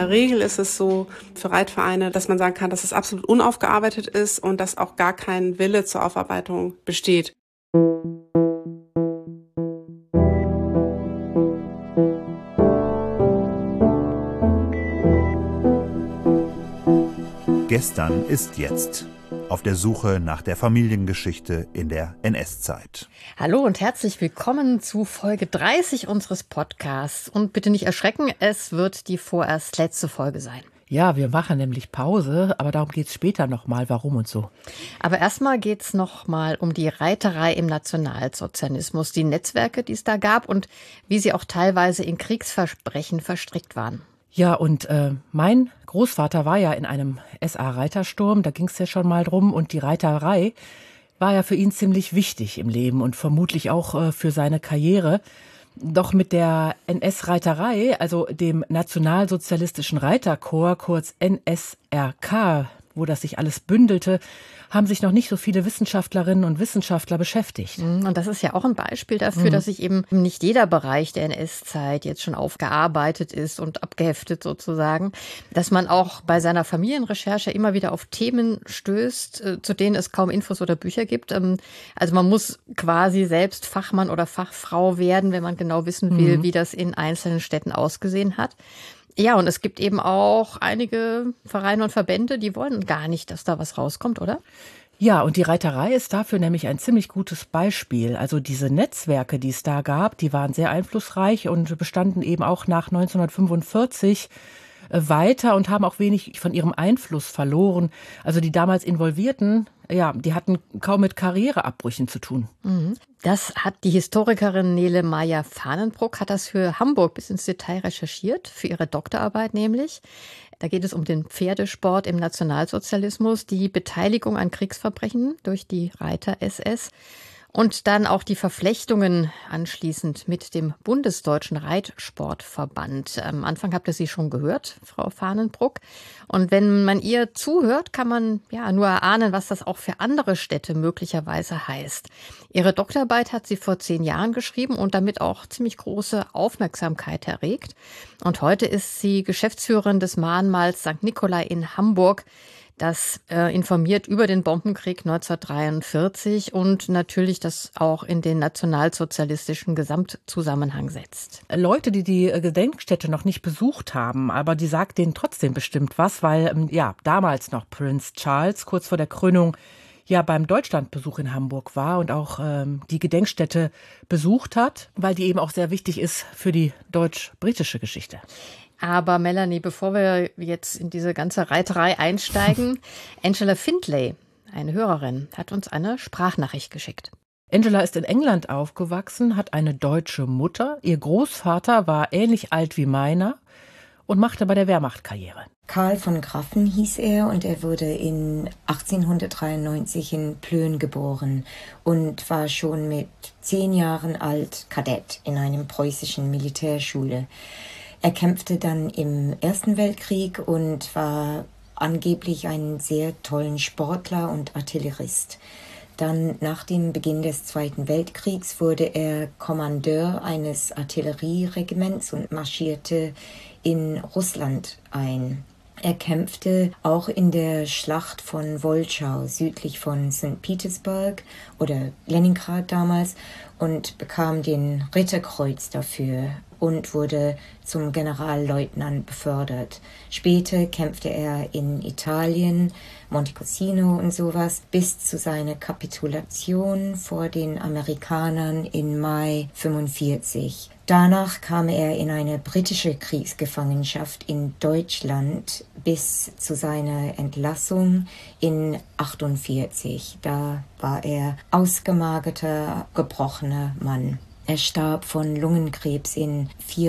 der Regel ist es so für Reitvereine, dass man sagen kann, dass es absolut unaufgearbeitet ist und dass auch gar kein Wille zur Aufarbeitung besteht. Gestern ist jetzt. Auf der Suche nach der Familiengeschichte in der NS-Zeit. Hallo und herzlich willkommen zu Folge 30 unseres Podcasts. Und bitte nicht erschrecken, es wird die vorerst letzte Folge sein. Ja, wir machen nämlich Pause, aber darum geht's später nochmal, warum und so. Aber erstmal geht's nochmal um die Reiterei im Nationalsozialismus, die Netzwerke, die es da gab und wie sie auch teilweise in Kriegsverbrechen verstrickt waren. Ja, und mein Großvater war ja in einem SA-Reitersturm, da ging es ja schon mal drum. Und die Reiterei war ja für ihn ziemlich wichtig im Leben und vermutlich auch für seine Karriere. Doch mit der NS-Reiterei, also dem Nationalsozialistischen Reiterkorps, kurz NSRK, wo das sich alles bündelte, haben sich noch nicht so viele Wissenschaftlerinnen und Wissenschaftler beschäftigt. Und das ist ja auch ein Beispiel dafür, dass sich eben nicht jeder Bereich der NS-Zeit jetzt schon aufgearbeitet ist und abgeheftet sozusagen, dass man auch bei seiner Familienrecherche immer wieder auf Themen stößt, zu denen es kaum Infos oder Bücher gibt. Also man muss quasi selbst Fachmann oder Fachfrau werden, wenn man genau wissen will, wie das in einzelnen Städten ausgesehen hat. Ja, und es gibt eben auch einige Vereine und Verbände, die wollen gar nicht, dass da was rauskommt, oder? Ja, und die Reiterei ist dafür nämlich ein ziemlich gutes Beispiel. Also diese Netzwerke, die es da gab, die waren sehr einflussreich und bestanden eben auch nach 1945 weiter und haben auch wenig von ihrem Einfluss verloren. Also die damals Involvierten, ja, die hatten kaum mit Karriereabbrüchen zu tun. Das hat die Historikerin Nele Meyer-Fahnenbruck, hat das für Hamburg bis ins Detail recherchiert, für ihre Doktorarbeit nämlich. Da geht es um den Pferdesport im Nationalsozialismus, die Beteiligung an Kriegsverbrechen durch die Reiter-SS. Und dann auch die Verflechtungen anschließend mit dem Bundesdeutschen Reitsportverband. Am Anfang habt ihr sie schon gehört, Frau Fahnenbruck. Und wenn man ihr zuhört, kann man ja nur erahnen, was das auch für andere Städte möglicherweise heißt. Ihre Doktorarbeit hat sie vor 10 Jahren geschrieben und damit auch ziemlich große Aufmerksamkeit erregt. Und heute ist sie Geschäftsführerin des Mahnmals St. Nikolai in Hamburg. Das informiert über den Bombenkrieg 1943 und natürlich das auch in den nationalsozialistischen Gesamtzusammenhang setzt. Leute, die die Gedenkstätte noch nicht besucht haben, aber die sagt denen trotzdem bestimmt was, weil ja damals noch Prinz Charles kurz vor der Krönung ja beim Deutschlandbesuch in Hamburg war und auch die Gedenkstätte besucht hat, weil die eben auch sehr wichtig ist für die deutsch-britische Geschichte. Aber Melanie, bevor wir jetzt in diese ganze Reiterei einsteigen, Angela Findlay, eine Hörerin, hat uns eine Sprachnachricht geschickt. Angela ist in England aufgewachsen, hat eine deutsche Mutter. Ihr Großvater war ähnlich alt wie meiner und machte bei der Wehrmacht Karriere. Karl von Graffen hieß er und er wurde in 1893 in Plön geboren und war schon mit 10 Jahren alt Kadett in einer preußischen Militärschule. Er kämpfte dann im Ersten Weltkrieg und war angeblich ein sehr tollen Sportler und Artillerist. Dann nach dem Beginn des Zweiten Weltkriegs wurde er Kommandeur eines Artillerieregiments und marschierte in Russland ein. Er kämpfte auch in der Schlacht von Woltschau südlich von St. Petersburg oder Leningrad damals und bekam den Ritterkreuz dafür und wurde zum Generalleutnant befördert. Später kämpfte er in Italien, Montecassino und sowas, bis zu seiner Kapitulation vor den Amerikanern im Mai 1945. Danach kam er in eine britische Kriegsgefangenschaft in Deutschland bis zu seiner Entlassung in 1948. Da war er ausgemagerter, gebrochener Mann. Er starb von Lungenkrebs in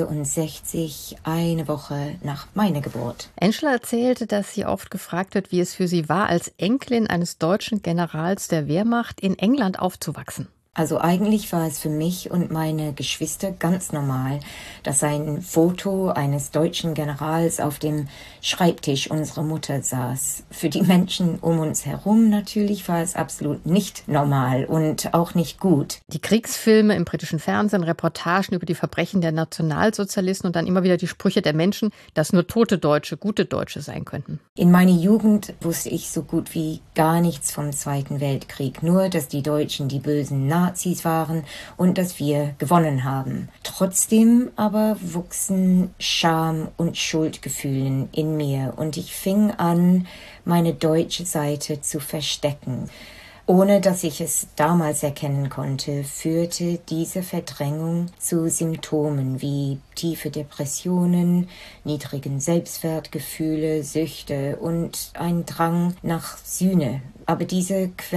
1964, eine Woche nach meiner Geburt. Angela erzählte, dass sie oft gefragt wird, wie es für sie war, als Enkelin eines deutschen Generals der Wehrmacht in England aufzuwachsen. Also eigentlich war es für mich und meine Geschwister ganz normal, dass ein Foto eines deutschen Generals auf dem Schreibtisch unserer Mutter saß. Für die Menschen um uns herum natürlich war es absolut nicht normal und auch nicht gut. Die Kriegsfilme im britischen Fernsehen, Reportagen über die Verbrechen der Nationalsozialisten und dann immer wieder die Sprüche der Menschen, dass nur tote Deutsche gute Deutsche sein könnten. In meiner Jugend wusste ich so gut wie gar nichts vom Zweiten Weltkrieg, nur dass die Deutschen die bösen Nazis waren und dass wir gewonnen haben. Trotzdem aber wuchsen Scham und Schuldgefühle in mir und ich fing an, meine deutsche Seite zu verstecken. Ohne dass ich es damals erkennen konnte, führte diese Verdrängung zu Symptomen wie tiefe Depressionen, niedrigen Selbstwertgefühle, Süchte und ein Drang nach Sühne. Aber die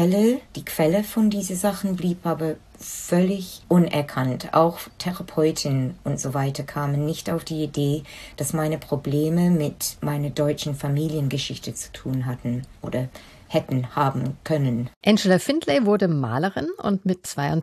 Quelle von diesen Sachen blieb aber völlig unerkannt. Auch Therapeuten und so weiter kamen nicht auf die Idee, dass meine Probleme mit meiner deutschen Familiengeschichte zu tun hatten oder hätten haben können. Angela Findlay wurde Malerin und mit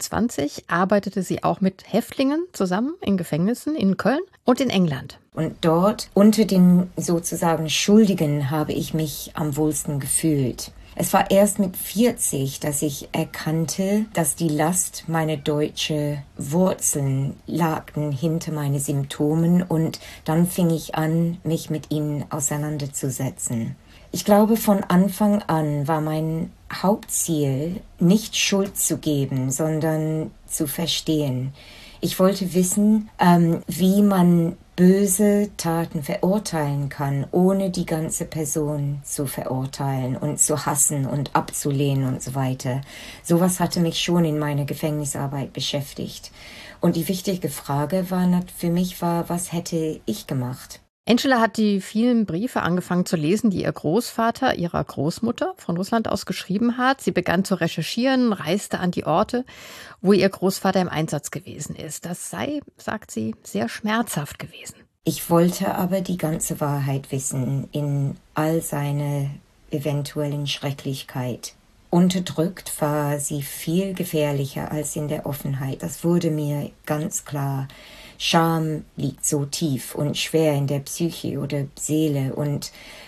22 arbeitete sie auch mit Häftlingen zusammen in Gefängnissen in Köln und in England. Und dort, unter den sozusagen Schuldigen, habe ich mich am wohlsten gefühlt. Es war erst mit 40, dass ich erkannte, dass die Last meiner deutschen Wurzeln lagten hinter meine Symptomen und dann fing ich an, mich mit ihnen auseinanderzusetzen. Ich glaube, von Anfang an war mein Hauptziel, nicht Schuld zu geben, sondern zu verstehen. Ich wollte wissen, wie man böse Taten verurteilen kann, ohne die ganze Person zu verurteilen und zu hassen und abzulehnen und so weiter. Sowas hatte mich schon in meiner Gefängnisarbeit beschäftigt. Und die wichtige Frage für mich war, was hätte ich gemacht? Angela hat die vielen Briefe angefangen zu lesen, die ihr Großvater ihrer Großmutter von Russland aus geschrieben hat. Sie begann zu recherchieren, reiste an die Orte, wo ihr Großvater im Einsatz gewesen ist. Das sei, sagt sie, sehr schmerzhaft gewesen. Ich wollte aber die ganze Wahrheit wissen, in all seiner eventuellen Schrecklichkeit. Unterdrückt war sie viel gefährlicher als in der Offenheit. Das wurde mir ganz klar. Scham liegt so tief und schwer in der Psyche oder Seele und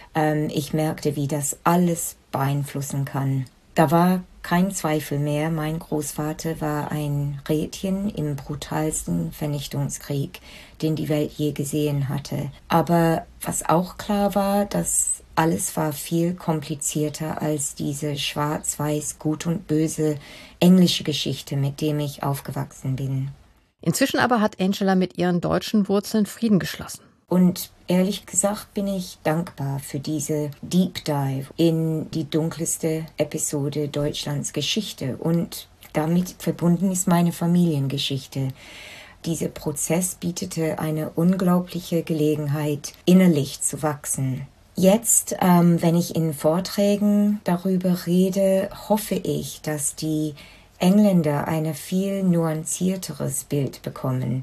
ich merkte, wie das alles beeinflussen kann. Da war kein Zweifel mehr, mein Großvater war ein Rädchen im brutalsten Vernichtungskrieg, den die Welt je gesehen hatte. Aber was auch klar war, dass alles war viel komplizierter als diese schwarz-weiß, gut und böse englische Geschichte, mit dem ich aufgewachsen bin. Inzwischen aber hat Angela mit ihren deutschen Wurzeln Frieden geschlossen. Und ehrlich gesagt bin ich dankbar für diese Deep Dive in die dunkelste Episode Deutschlands Geschichte. Und damit verbunden ist meine Familiengeschichte. Dieser Prozess bietete eine unglaubliche Gelegenheit, innerlich zu wachsen. Jetzt, wenn ich in Vorträgen darüber rede, hoffe ich, dass die Engländer ein viel nuancierteres Bild bekommen.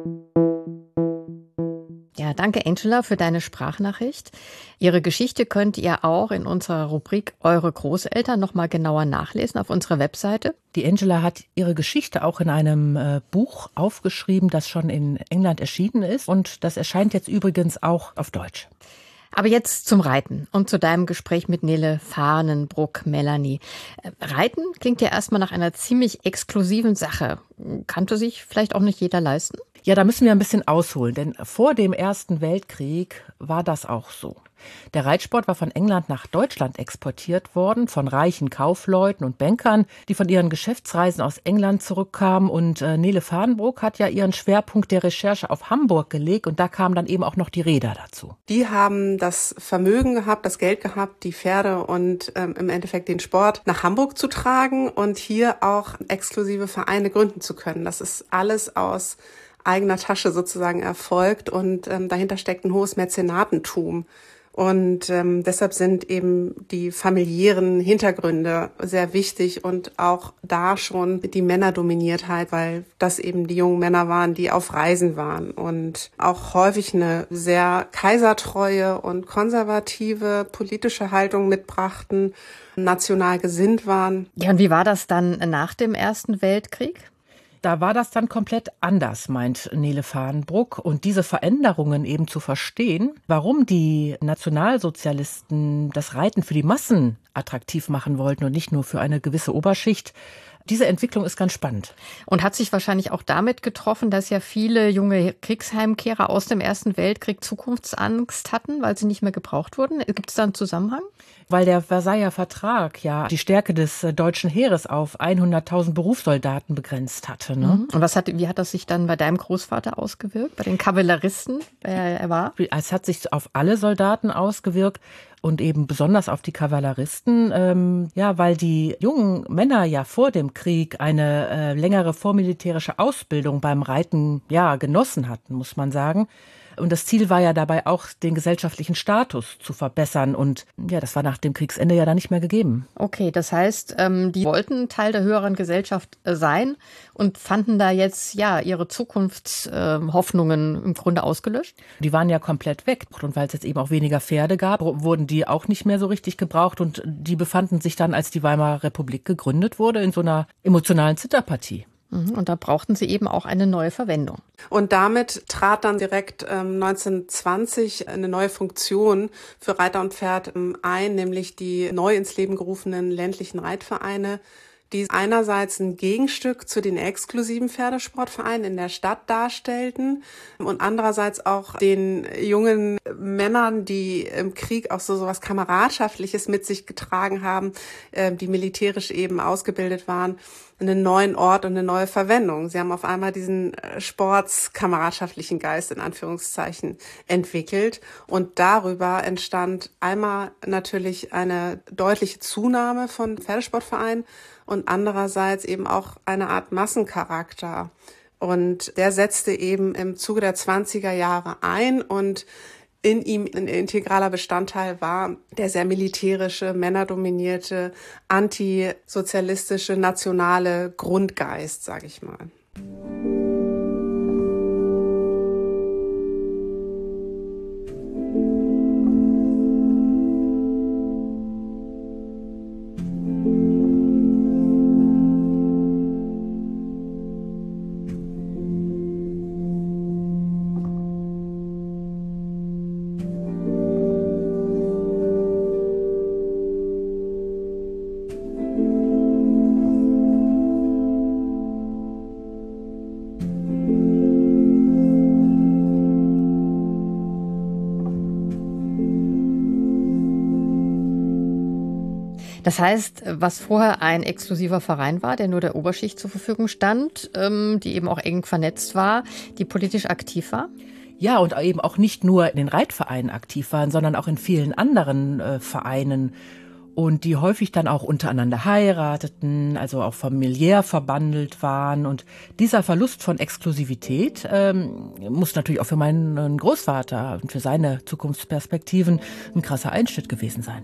Ja, danke Angela für deine Sprachnachricht. Ihre Geschichte könnt ihr auch in unserer Rubrik Eure Großeltern noch mal genauer nachlesen auf unserer Webseite. Die Angela hat ihre Geschichte auch in einem Buch aufgeschrieben, das schon in England erschienen ist. Und das erscheint jetzt übrigens auch auf Deutsch. Aber jetzt zum Reiten und zu deinem Gespräch mit Nele Fahnenbruck-Melanie. Reiten klingt ja erstmal nach einer ziemlich exklusiven Sache. Kannte sich vielleicht auch nicht jeder leisten? Ja, da müssen wir ein bisschen ausholen, denn vor dem Ersten Weltkrieg war das auch so. Der Reitsport war von England nach Deutschland exportiert worden, von reichen Kaufleuten und Bankern, die von ihren Geschäftsreisen aus England zurückkamen. Und Nele Fahnenbruck hat ja ihren Schwerpunkt der Recherche auf Hamburg gelegt und da kamen dann eben auch noch die Reeder dazu. Die haben das Vermögen gehabt, das Geld gehabt, die Pferde und im Endeffekt den Sport nach Hamburg zu tragen und hier auch exklusive Vereine gründen zu können. Das ist alles aus eigener Tasche sozusagen erfolgt und dahinter steckt ein hohes Mäzenatentum, Und deshalb sind eben die familiären Hintergründe sehr wichtig und auch da schon die Männerdominiertheit, weil das eben die jungen Männer waren, die auf Reisen waren und auch häufig eine sehr kaisertreue und konservative politische Haltung mitbrachten, national gesinnt waren. Ja, und wie war das dann nach dem Ersten Weltkrieg? Da war das dann komplett anders, meint Nele Fahrenbruck. Und diese Veränderungen eben zu verstehen, warum die Nationalsozialisten das Reiten für die Massen attraktiv machen wollten und nicht nur für eine gewisse Oberschicht, diese Entwicklung ist ganz spannend. Und hat sich wahrscheinlich auch damit getroffen, dass ja viele junge Kriegsheimkehrer aus dem Ersten Weltkrieg Zukunftsangst hatten, weil sie nicht mehr gebraucht wurden. Gibt es da einen Zusammenhang? Weil der Versailler Vertrag ja die Stärke des deutschen Heeres auf 100.000 Berufssoldaten begrenzt hatte. Ne? Und wie hat das sich dann bei deinem Großvater ausgewirkt, bei den Kavalleristen, wer er war? Es hat sich auf alle Soldaten ausgewirkt und eben besonders auf die Kavalleristen, weil die jungen Männer ja vor dem Krieg eine längere vormilitärische Ausbildung beim Reiten genossen hatten, muss man sagen. Und das Ziel war ja dabei auch, den gesellschaftlichen Status zu verbessern. Und das war nach dem Kriegsende ja dann nicht mehr gegeben. Okay, das heißt, die wollten Teil der höheren Gesellschaft sein und fanden da jetzt ihre Zukunftshoffnungen im Grunde ausgelöscht? Die waren ja komplett weg. Und weil es jetzt eben auch weniger Pferde gab, wurden die auch nicht mehr so richtig gebraucht. Und die befanden sich dann, als die Weimarer Republik gegründet wurde, in so einer emotionalen Zitterpartie. Und da brauchten sie eben auch eine neue Verwendung. Und damit trat dann direkt 1920 eine neue Funktion für Reiter und Pferd ein, nämlich die neu ins Leben gerufenen ländlichen Reitvereine, die einerseits ein Gegenstück zu den exklusiven Pferdesportvereinen in der Stadt darstellten und andererseits auch den jungen Männern, die im Krieg auch so was Kameradschaftliches mit sich getragen haben, die militärisch eben ausgebildet waren, einen neuen Ort und eine neue Verwendung. Sie haben auf einmal diesen sportskameradschaftlichen Geist in Anführungszeichen entwickelt und darüber entstand einmal natürlich eine deutliche Zunahme von Pferdesportvereinen und andererseits eben auch eine Art Massencharakter. Und der setzte eben im Zuge der 20er Jahre ein und in ihm ein integraler Bestandteil war der sehr militärische, männerdominierte, antisozialistische, nationale Grundgeist, sage ich mal. Das heißt, was vorher ein exklusiver Verein war, der nur der Oberschicht zur Verfügung stand, die eben auch eng vernetzt war, die politisch aktiv war? Ja, und eben auch nicht nur in den Reitvereinen aktiv waren, sondern auch in vielen anderen Vereinen. Und die häufig dann auch untereinander heirateten, also auch familiär verbandelt waren. Und dieser Verlust von Exklusivität muss natürlich auch für meinen Großvater und für seine Zukunftsperspektiven ein krasser Einschnitt gewesen sein.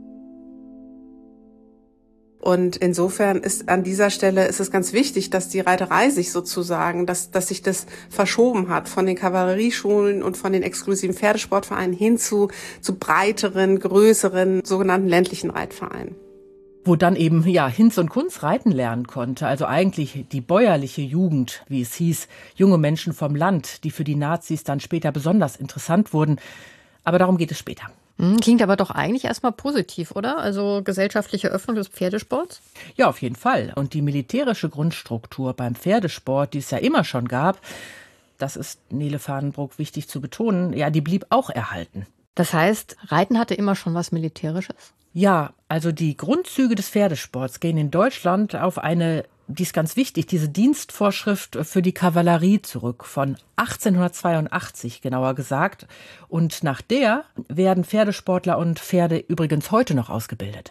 Und insofern ist an dieser Stelle ist es ganz wichtig, dass die Reiterei sich sozusagen, dass sich das verschoben hat von den Kavallerieschulen und von den exklusiven Pferdesportvereinen hin zu breiteren, größeren, sogenannten ländlichen Reitvereinen. Wo dann eben Hinz und Kunz reiten lernen konnte, also eigentlich die bäuerliche Jugend, wie es hieß, junge Menschen vom Land, die für die Nazis dann später besonders interessant wurden. Aber darum geht es später. Klingt aber doch eigentlich erstmal positiv, oder? Also gesellschaftliche Öffnung des Pferdesports? Ja, auf jeden Fall. Und die militärische Grundstruktur beim Pferdesport, die es ja immer schon gab, das ist Nele Fahrenbruck wichtig zu betonen, die blieb auch erhalten. Das heißt, Reiten hatte immer schon was Militärisches? Ja, also die Grundzüge des Pferdesports gehen in Deutschland auf die ist ganz wichtig, diese Dienstvorschrift für die Kavallerie zurück, von 1882 genauer gesagt. Und nach der werden Pferdesportler und Pferde übrigens heute noch ausgebildet.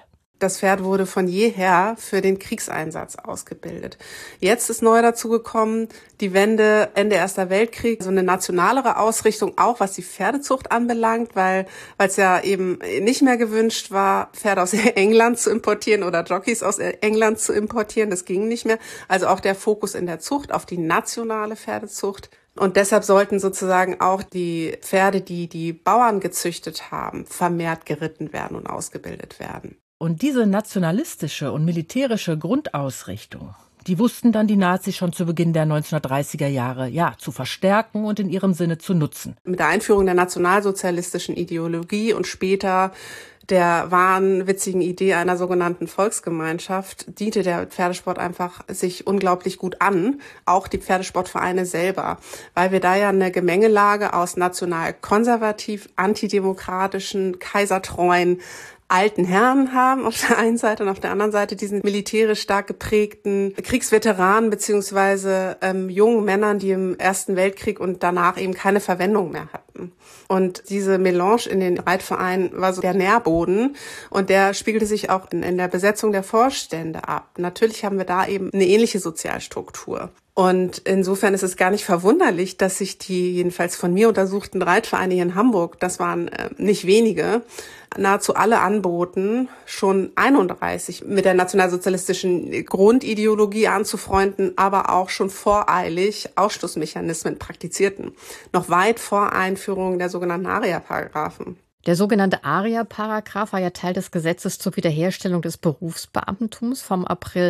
Das Pferd wurde von jeher für den Kriegseinsatz ausgebildet. Jetzt ist neu dazu gekommen, die Wende, Ende Erster Weltkrieg, so eine nationalere Ausrichtung, auch was die Pferdezucht anbelangt, weil es ja eben nicht mehr gewünscht war, Pferde aus England zu importieren oder Jockeys aus England zu importieren. Das ging nicht mehr. Also auch der Fokus in der Zucht auf die nationale Pferdezucht. Und deshalb sollten sozusagen auch die Pferde, die die Bauern gezüchtet haben, vermehrt geritten werden und ausgebildet werden. Und diese nationalistische und militärische Grundausrichtung, die wussten dann die Nazis schon zu Beginn der 1930er Jahre, zu verstärken und in ihrem Sinne zu nutzen. Mit der Einführung der nationalsozialistischen Ideologie und später der wahnwitzigen Idee einer sogenannten Volksgemeinschaft diente der Pferdesport einfach sich unglaublich gut an, auch die Pferdesportvereine selber, weil wir da ja eine Gemengelage aus national-konservativ, antidemokratischen, kaisertreuen alten Herren haben auf der einen Seite und auf der anderen Seite diesen militärisch stark geprägten Kriegsveteranen beziehungsweise jungen Männern, die im Ersten Weltkrieg und danach eben keine Verwendung mehr hatten. Und diese Melange in den Reitvereinen war so der Nährboden und der spiegelte sich auch in der Besetzung der Vorstände ab. Natürlich haben wir da eben eine ähnliche Sozialstruktur. Und insofern ist es gar nicht verwunderlich, dass sich die jedenfalls von mir untersuchten Reitvereine hier in Hamburg, das waren nicht wenige, nahezu alle anboten, schon 31 mit der nationalsozialistischen Grundideologie anzufreunden, aber auch schon voreilig Ausschlussmechanismen praktizierten, noch weit vor Einführung der sogenannten ARIA-Paragraphen. Der sogenannte ARIA-Paragraph war ja Teil des Gesetzes zur Wiederherstellung des Berufsbeamtentums vom April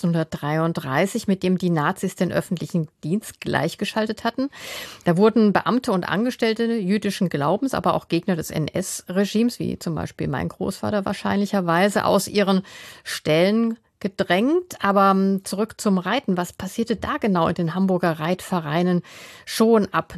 1933, mit dem die Nazis den öffentlichen Dienst gleichgeschaltet hatten. Da wurden Beamte und Angestellte jüdischen Glaubens, aber auch Gegner des NS-Regimes, wie zum Beispiel mein Großvater wahrscheinlicherweise, aus ihren Stellen gedrängt. Aber zurück zum Reiten. Was passierte da genau in den Hamburger Reitvereinen schon ab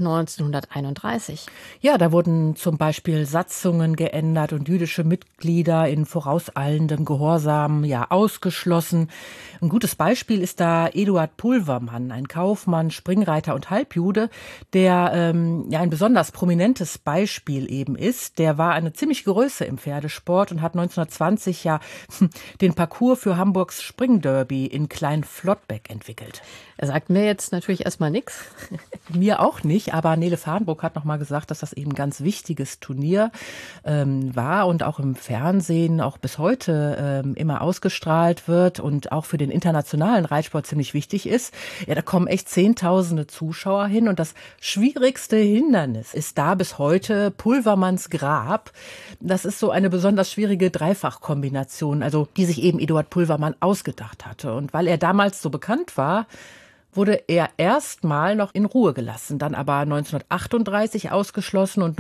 1931? Ja, da wurden zum Beispiel Satzungen geändert und jüdische Mitglieder in vorauseilendem Gehorsam ausgeschlossen. Ein gutes Beispiel ist da Eduard Pulvermann, ein Kaufmann, Springreiter und Halbjude, der ein besonders prominentes Beispiel eben ist. Der war eine ziemliche Größe im Pferdesport und hat 1920 den Parcours für Hamburgs Springderby in Klein-Flottbeck entwickelt. Er sagt mir jetzt natürlich erstmal nichts. Mir auch nicht, aber Nele Fahrenbruck hat noch mal gesagt, dass das eben ein ganz wichtiges Turnier war und auch im Fernsehen auch bis heute immer ausgestrahlt wird und auch für den internationalen Reitsport ziemlich wichtig ist. Ja, da kommen echt Zehntausende Zuschauer hin und das schwierigste Hindernis ist da bis heute Pulvermanns Grab. Das ist so eine besonders schwierige Dreifachkombination, also die sich eben Eduard Pulvermann ausgedacht hatte. Und weil er damals so bekannt war, wurde er erstmal noch in Ruhe gelassen, dann aber 1938 ausgeschlossen und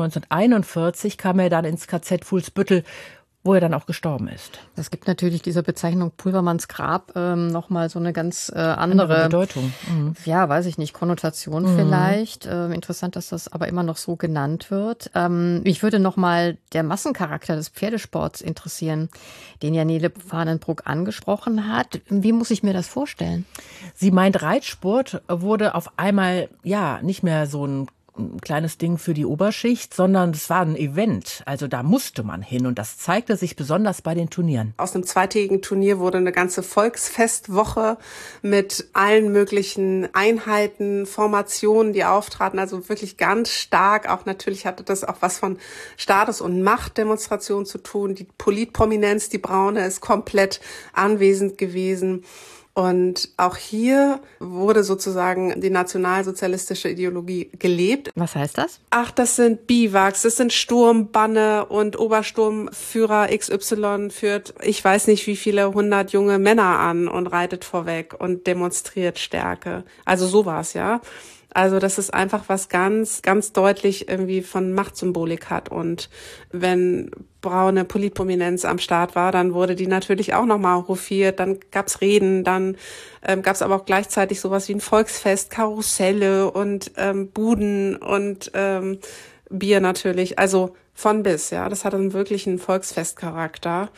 1941 kam er dann ins KZ Fuhlsbüttel, wo er dann auch gestorben ist. Es gibt natürlich dieser Bezeichnung Pulvermanns Grab nochmal so eine ganz andere Bedeutung. Mhm. Ja, weiß ich nicht, Konnotation vielleicht. Interessant, dass das aber immer noch so genannt wird. Mich würde nochmal der Massencharakter des Pferdesports interessieren, den ja Nele Fahrenbruck angesprochen hat. Wie muss ich mir das vorstellen? Sie meint, Reitsport wurde auf einmal nicht mehr so ein kleines Ding für die Oberschicht, sondern es war ein Event. Also da musste man hin und das zeigte sich besonders bei den Turnieren. Aus einem zweitägigen Turnier wurde eine ganze Volksfestwoche mit allen möglichen Einheiten, Formationen, die auftraten, also wirklich ganz stark. Auch natürlich hatte das auch was von Status- und Machtdemonstration zu tun. Die Politprominenz, die Braune, ist komplett anwesend gewesen. Und auch hier wurde sozusagen die nationalsozialistische Ideologie gelebt. Was heißt das? Ach, das sind Biwaks, das sind Sturmbanne und Obersturmführer XY führt, ich weiß nicht wie viele 100 junge Männer an und reitet vorweg und demonstriert Stärke. Also sowas, ja. Also das ist einfach was ganz, ganz deutlich irgendwie von Machtsymbolik hat. Und wenn braune Politprominenz am Start war, dann wurde die natürlich auch nochmal hofiert. Dann gab's Reden, dann gab's aber auch gleichzeitig sowas wie ein Volksfest, Karusselle und Buden und Bier natürlich. Also von bis, ja. Das hat einen wirklichen Volksfestcharakter.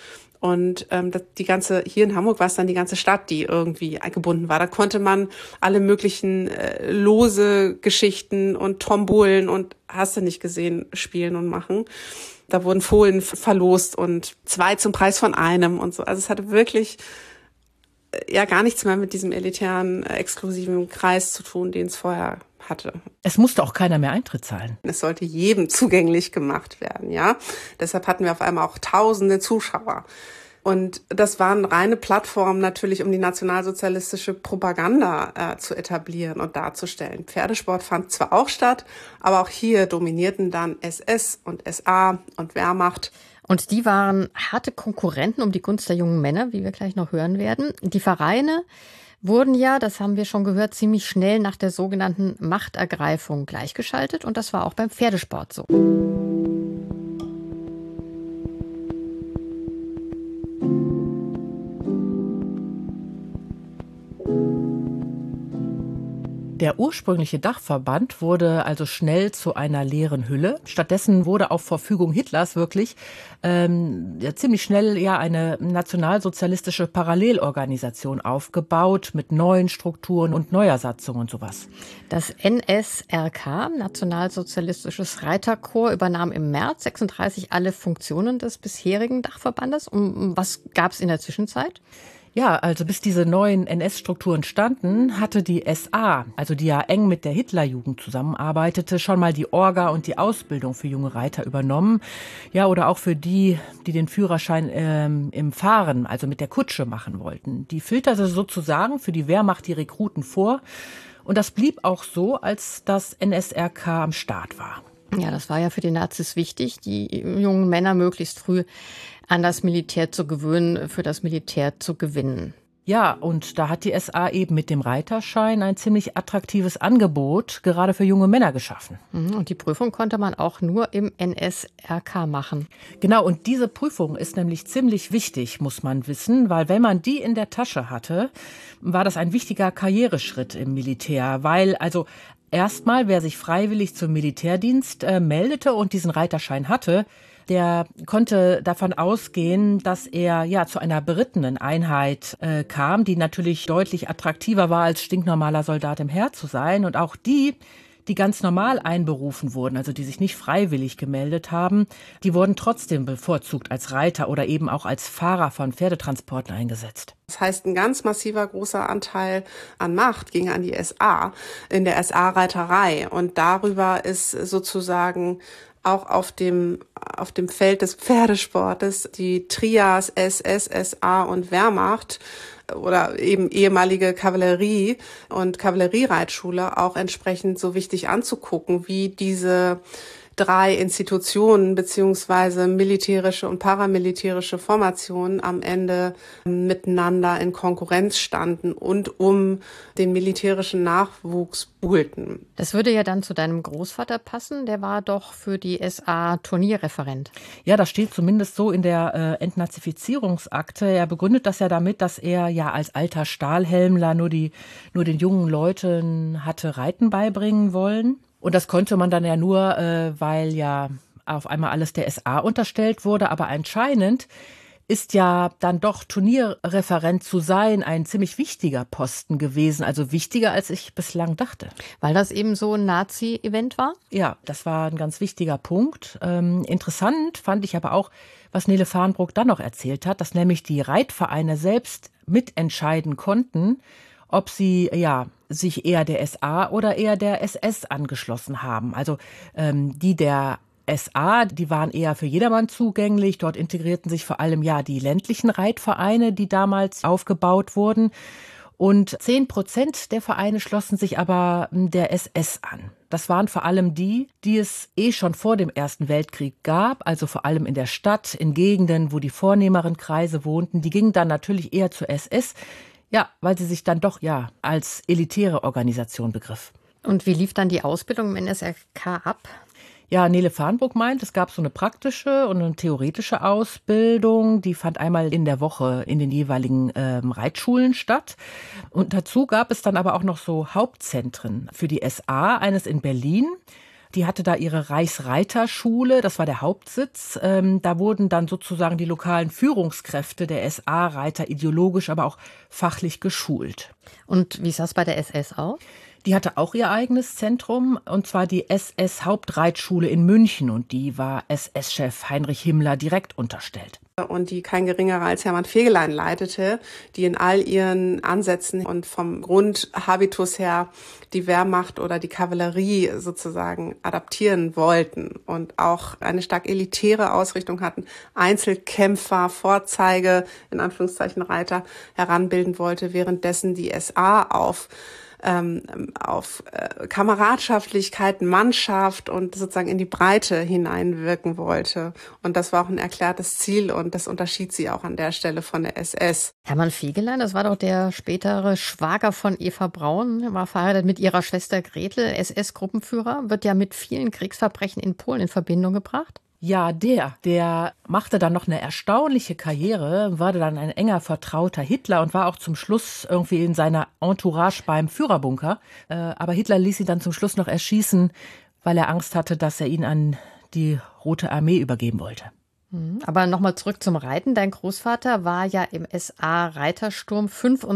Und hier in Hamburg war es dann die ganze Stadt, die irgendwie gebunden war. Da konnte man alle möglichen lose Geschichten und Tombolen und hast du nicht gesehen, spielen und machen. Da wurden Fohlen verlost und 2 zum Preis von einem und so. Also es hatte wirklich gar nichts mehr mit diesem elitären, exklusiven Kreis zu tun, den es vorher hatte. Es musste auch keiner mehr Eintritt zahlen. Es sollte jedem zugänglich gemacht werden, ja. Deshalb hatten wir auf einmal auch tausende Zuschauer. Und das waren reine Plattformen natürlich, um die nationalsozialistische Propaganda zu etablieren und darzustellen. Pferdesport fand zwar auch statt, aber auch hier dominierten dann SS und SA und Wehrmacht. Und die waren harte Konkurrenten um die Gunst der jungen Männer, wie wir gleich noch hören werden. Die Vereine wurden ja, das haben wir schon gehört, ziemlich schnell nach der sogenannten Machtergreifung gleichgeschaltet. Und das war auch beim Pferdesport so. Der ursprüngliche Dachverband wurde also schnell zu einer leeren Hülle. Stattdessen wurde auf Verfügung Hitlers wirklich ziemlich schnell eine nationalsozialistische Parallelorganisation aufgebaut mit neuen Strukturen und Neuersatzungen und sowas. Das NSRK, Nationalsozialistisches Reiterkorps, übernahm im März 1936 alle Funktionen des bisherigen Dachverbandes. Und was gab es in der Zwischenzeit? Ja, also bis diese neuen NS-Strukturen standen, hatte die SA, also die ja eng mit der Hitlerjugend zusammenarbeitete, schon mal die Orga und die Ausbildung für junge Reiter übernommen. Ja, oder auch für die den Führerschein im Fahren, also mit der Kutsche machen wollten. Die filterte sozusagen für die Wehrmacht die Rekruten vor. Und das blieb auch so, als das NSRK am Start war. Ja, das war ja für die Nazis wichtig, die jungen Männer möglichst früh an das Militär zu gewöhnen, für das Militär zu gewinnen. Ja, und da hat die SA eben mit dem Reiterschein ein ziemlich attraktives Angebot gerade für junge Männer geschaffen. Und die Prüfung konnte man auch nur im NSRK machen. Genau, und diese Prüfung ist nämlich ziemlich wichtig, muss man wissen, weil wenn man die in der Tasche hatte, war das ein wichtiger Karriereschritt im Militär, weil also erstmal, wer sich freiwillig zum Militärdienst meldete und diesen Reiterschein hatte, der konnte davon ausgehen, dass er zu einer berittenen Einheit kam, die natürlich deutlich attraktiver war, als stinknormaler Soldat im Heer zu sein. Und auch die ganz normal einberufen wurden, also die sich nicht freiwillig gemeldet haben, die wurden trotzdem bevorzugt als Reiter oder eben auch als Fahrer von Pferdetransporten eingesetzt. Das heißt, ein ganz massiver großer Anteil an Macht ging an die SA in der SA-Reiterei. Und darüber ist sozusagen auch auf dem Feld des Pferdesportes die Trias SS, SA und Wehrmacht oder eben ehemalige Kavallerie und Kavalleriereitschule auch entsprechend so wichtig anzugucken, wie diese 3 Institutionen beziehungsweise militärische und paramilitärische Formationen am Ende miteinander in Konkurrenz standen und um den militärischen Nachwuchs buhlten. Das würde ja dann zu deinem Großvater passen, der war doch für die SA Turnierreferent. Ja, das steht zumindest so in der Entnazifizierungsakte. Er begründet das ja damit, dass er ja als alter Stahlhelmler nur den jungen Leuten hatte Reiten beibringen wollen. Und das konnte man dann ja nur, weil ja auf einmal alles der SA unterstellt wurde. Aber anscheinend ist ja dann doch Turnierreferent zu sein ein ziemlich wichtiger Posten gewesen. Also wichtiger, als ich bislang dachte. Weil das eben so ein Nazi-Event war? Ja, das war ein ganz wichtiger Punkt. Interessant fand ich aber auch, was Nele Farnbrook dann noch erzählt hat, dass nämlich die Reitvereine selbst mitentscheiden konnten, ob sie sich eher der SA oder eher der SS angeschlossen haben. Also die der SA, die waren eher für jedermann zugänglich. Dort integrierten sich vor allem die ländlichen Reitvereine, die damals aufgebaut wurden. Und 10% der Vereine schlossen sich aber der SS an. Das waren vor allem die es schon vor dem Ersten Weltkrieg gab, also vor allem in der Stadt, in Gegenden, wo die vornehmeren Kreise wohnten. Die gingen dann natürlich eher zur SS. Ja, weil sie sich dann doch als elitäre Organisation begriff. Und wie lief dann die Ausbildung im NSRK ab? Ja, Nele Farnbrook meint, es gab so eine praktische und eine theoretische Ausbildung. Die fand einmal in der Woche in den jeweiligen Reitschulen statt. Und dazu gab es dann aber auch noch so Hauptzentren für die SA, eines in Berlin, Die hatte da ihre Reichsreiterschule, das war der Hauptsitz. Da wurden dann sozusagen die lokalen Führungskräfte der SA-Reiter ideologisch, aber auch fachlich geschult. Und wie sah es bei der SS aus? Die hatte auch ihr eigenes Zentrum, und zwar die SS-Hauptreitschule in München. Und die war SS-Chef Heinrich Himmler direkt unterstellt. Und die kein geringerer als Hermann Fegelein leitete, die in all ihren Ansätzen und vom Grundhabitus her die Wehrmacht oder die Kavallerie sozusagen adaptieren wollten und auch eine stark elitäre Ausrichtung hatten, Einzelkämpfer, Vorzeige, in Anführungszeichen Reiter, heranbilden wollte, währenddessen die SA auf Kameradschaftlichkeit, Mannschaft und sozusagen in die Breite hineinwirken wollte. Und das war auch ein erklärtes Ziel und das unterschied sie auch an der Stelle von der SS. Hermann Fegelein, das war doch der spätere Schwager von Eva Braun, er war verheiratet mit ihrer Schwester Gretel, SS-Gruppenführer, wird ja mit vielen Kriegsverbrechen in Polen in Verbindung gebracht. Ja, der machte dann noch eine erstaunliche Karriere, war dann ein enger Vertrauter Hitler und war auch zum Schluss irgendwie in seiner Entourage beim Führerbunker. Aber Hitler ließ ihn dann zum Schluss noch erschießen, weil er Angst hatte, dass er ihn an die Rote Armee übergeben wollte. Aber nochmal zurück zum Reiten. Dein Großvater war ja im SA-Reitersturm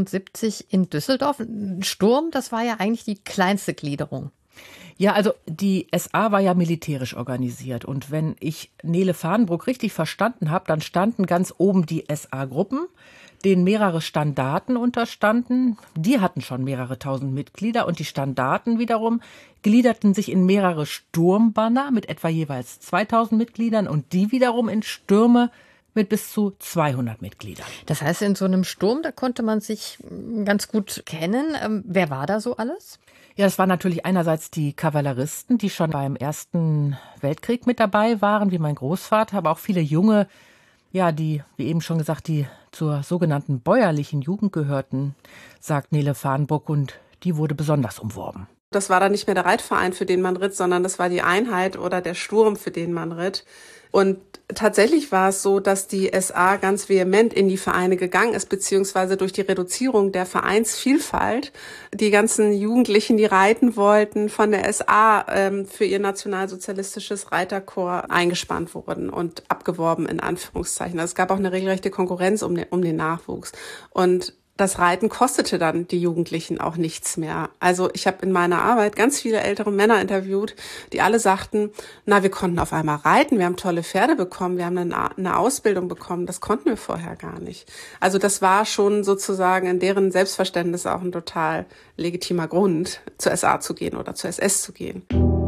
75 in Düsseldorf. Ein Sturm, das war ja eigentlich die kleinste Gliederung. Ja, also die SA war ja militärisch organisiert. Und wenn ich Nele Fahrenbruck richtig verstanden habe, dann standen ganz oben die SA-Gruppen, denen mehrere Standarten unterstanden. Die hatten schon mehrere tausend Mitglieder. Und die Standarten wiederum gliederten sich in mehrere Sturmbanner mit etwa jeweils 2000 Mitgliedern. Und die wiederum in Stürme mit bis zu 200 Mitgliedern. Das heißt, in so einem Sturm, da konnte man sich ganz gut kennen. Wer war da so alles? Ja, das waren natürlich einerseits die Kavalleristen, die schon beim Ersten Weltkrieg mit dabei waren, wie mein Großvater, aber auch viele Junge, ja, die, wie eben schon gesagt, die zur sogenannten bäuerlichen Jugend gehörten, sagt Nele Fahrenbruck, und die wurde besonders umworben. Das war dann nicht mehr der Reitverein, für den man ritt, sondern das war die Einheit oder der Sturm, für den man ritt. Und tatsächlich war es so, dass die SA ganz vehement in die Vereine gegangen ist, beziehungsweise durch die Reduzierung der Vereinsvielfalt die ganzen Jugendlichen, die reiten wollten, von der SA für ihr nationalsozialistisches Reiterkorps eingespannt wurden und abgeworben, in Anführungszeichen. Also es gab auch eine regelrechte Konkurrenz um den Nachwuchs. Und das Reiten kostete dann die Jugendlichen auch nichts mehr. Also ich habe in meiner Arbeit ganz viele ältere Männer interviewt, die alle sagten, na, wir konnten auf einmal reiten, wir haben tolle Pferde bekommen, wir haben eine Ausbildung bekommen, das konnten wir vorher gar nicht. Also das war schon sozusagen in deren Selbstverständnis auch ein total legitimer Grund, zur SA zu gehen oder zur SS zu gehen.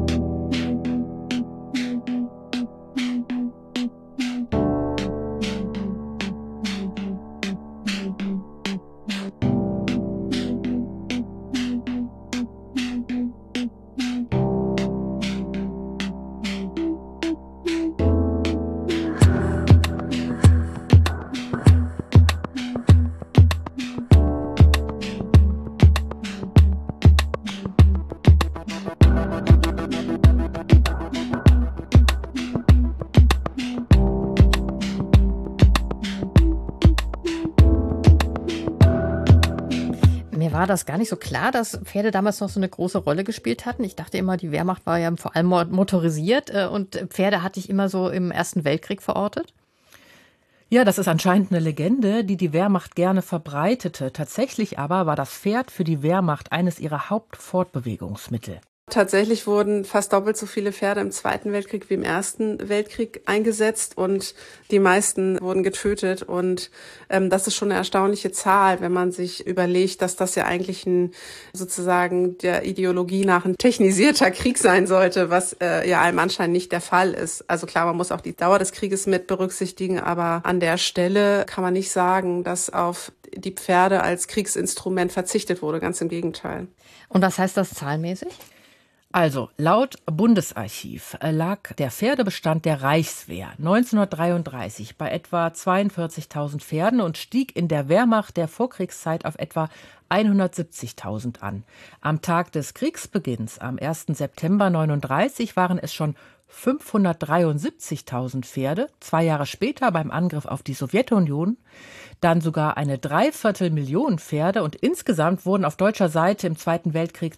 Mir war das gar nicht so klar, dass Pferde damals noch so eine große Rolle gespielt hatten. Ich dachte immer, die Wehrmacht war ja vor allem motorisiert und Pferde hatte ich immer so im Ersten Weltkrieg verortet. Ja, das ist anscheinend eine Legende, die die Wehrmacht gerne verbreitete. Tatsächlich aber war das Pferd für die Wehrmacht eines ihrer Hauptfortbewegungsmittel. Tatsächlich wurden fast doppelt so viele Pferde im Zweiten Weltkrieg wie im Ersten Weltkrieg eingesetzt und die meisten wurden getötet. Und das ist schon eine erstaunliche Zahl, wenn man sich überlegt, dass das ja eigentlich sozusagen der Ideologie nach ein technisierter Krieg sein sollte, was ja allem Anschein nicht der Fall ist. Also klar, man muss auch die Dauer des Krieges mit berücksichtigen, aber an der Stelle kann man nicht sagen, dass auf die Pferde als Kriegsinstrument verzichtet wurde, ganz im Gegenteil. Und was heißt das zahlenmäßig? Also, laut Bundesarchiv lag der Pferdebestand der Reichswehr 1933 bei etwa 42.000 Pferden und stieg in der Wehrmacht der Vorkriegszeit auf etwa 170.000 an. Am Tag des Kriegsbeginns, am 1. September 1939, waren es schon 573.000 Pferde, 2 Jahre später beim Angriff auf die Sowjetunion dann sogar eine 250.000 Pferde und insgesamt wurden auf deutscher Seite im Zweiten Weltkrieg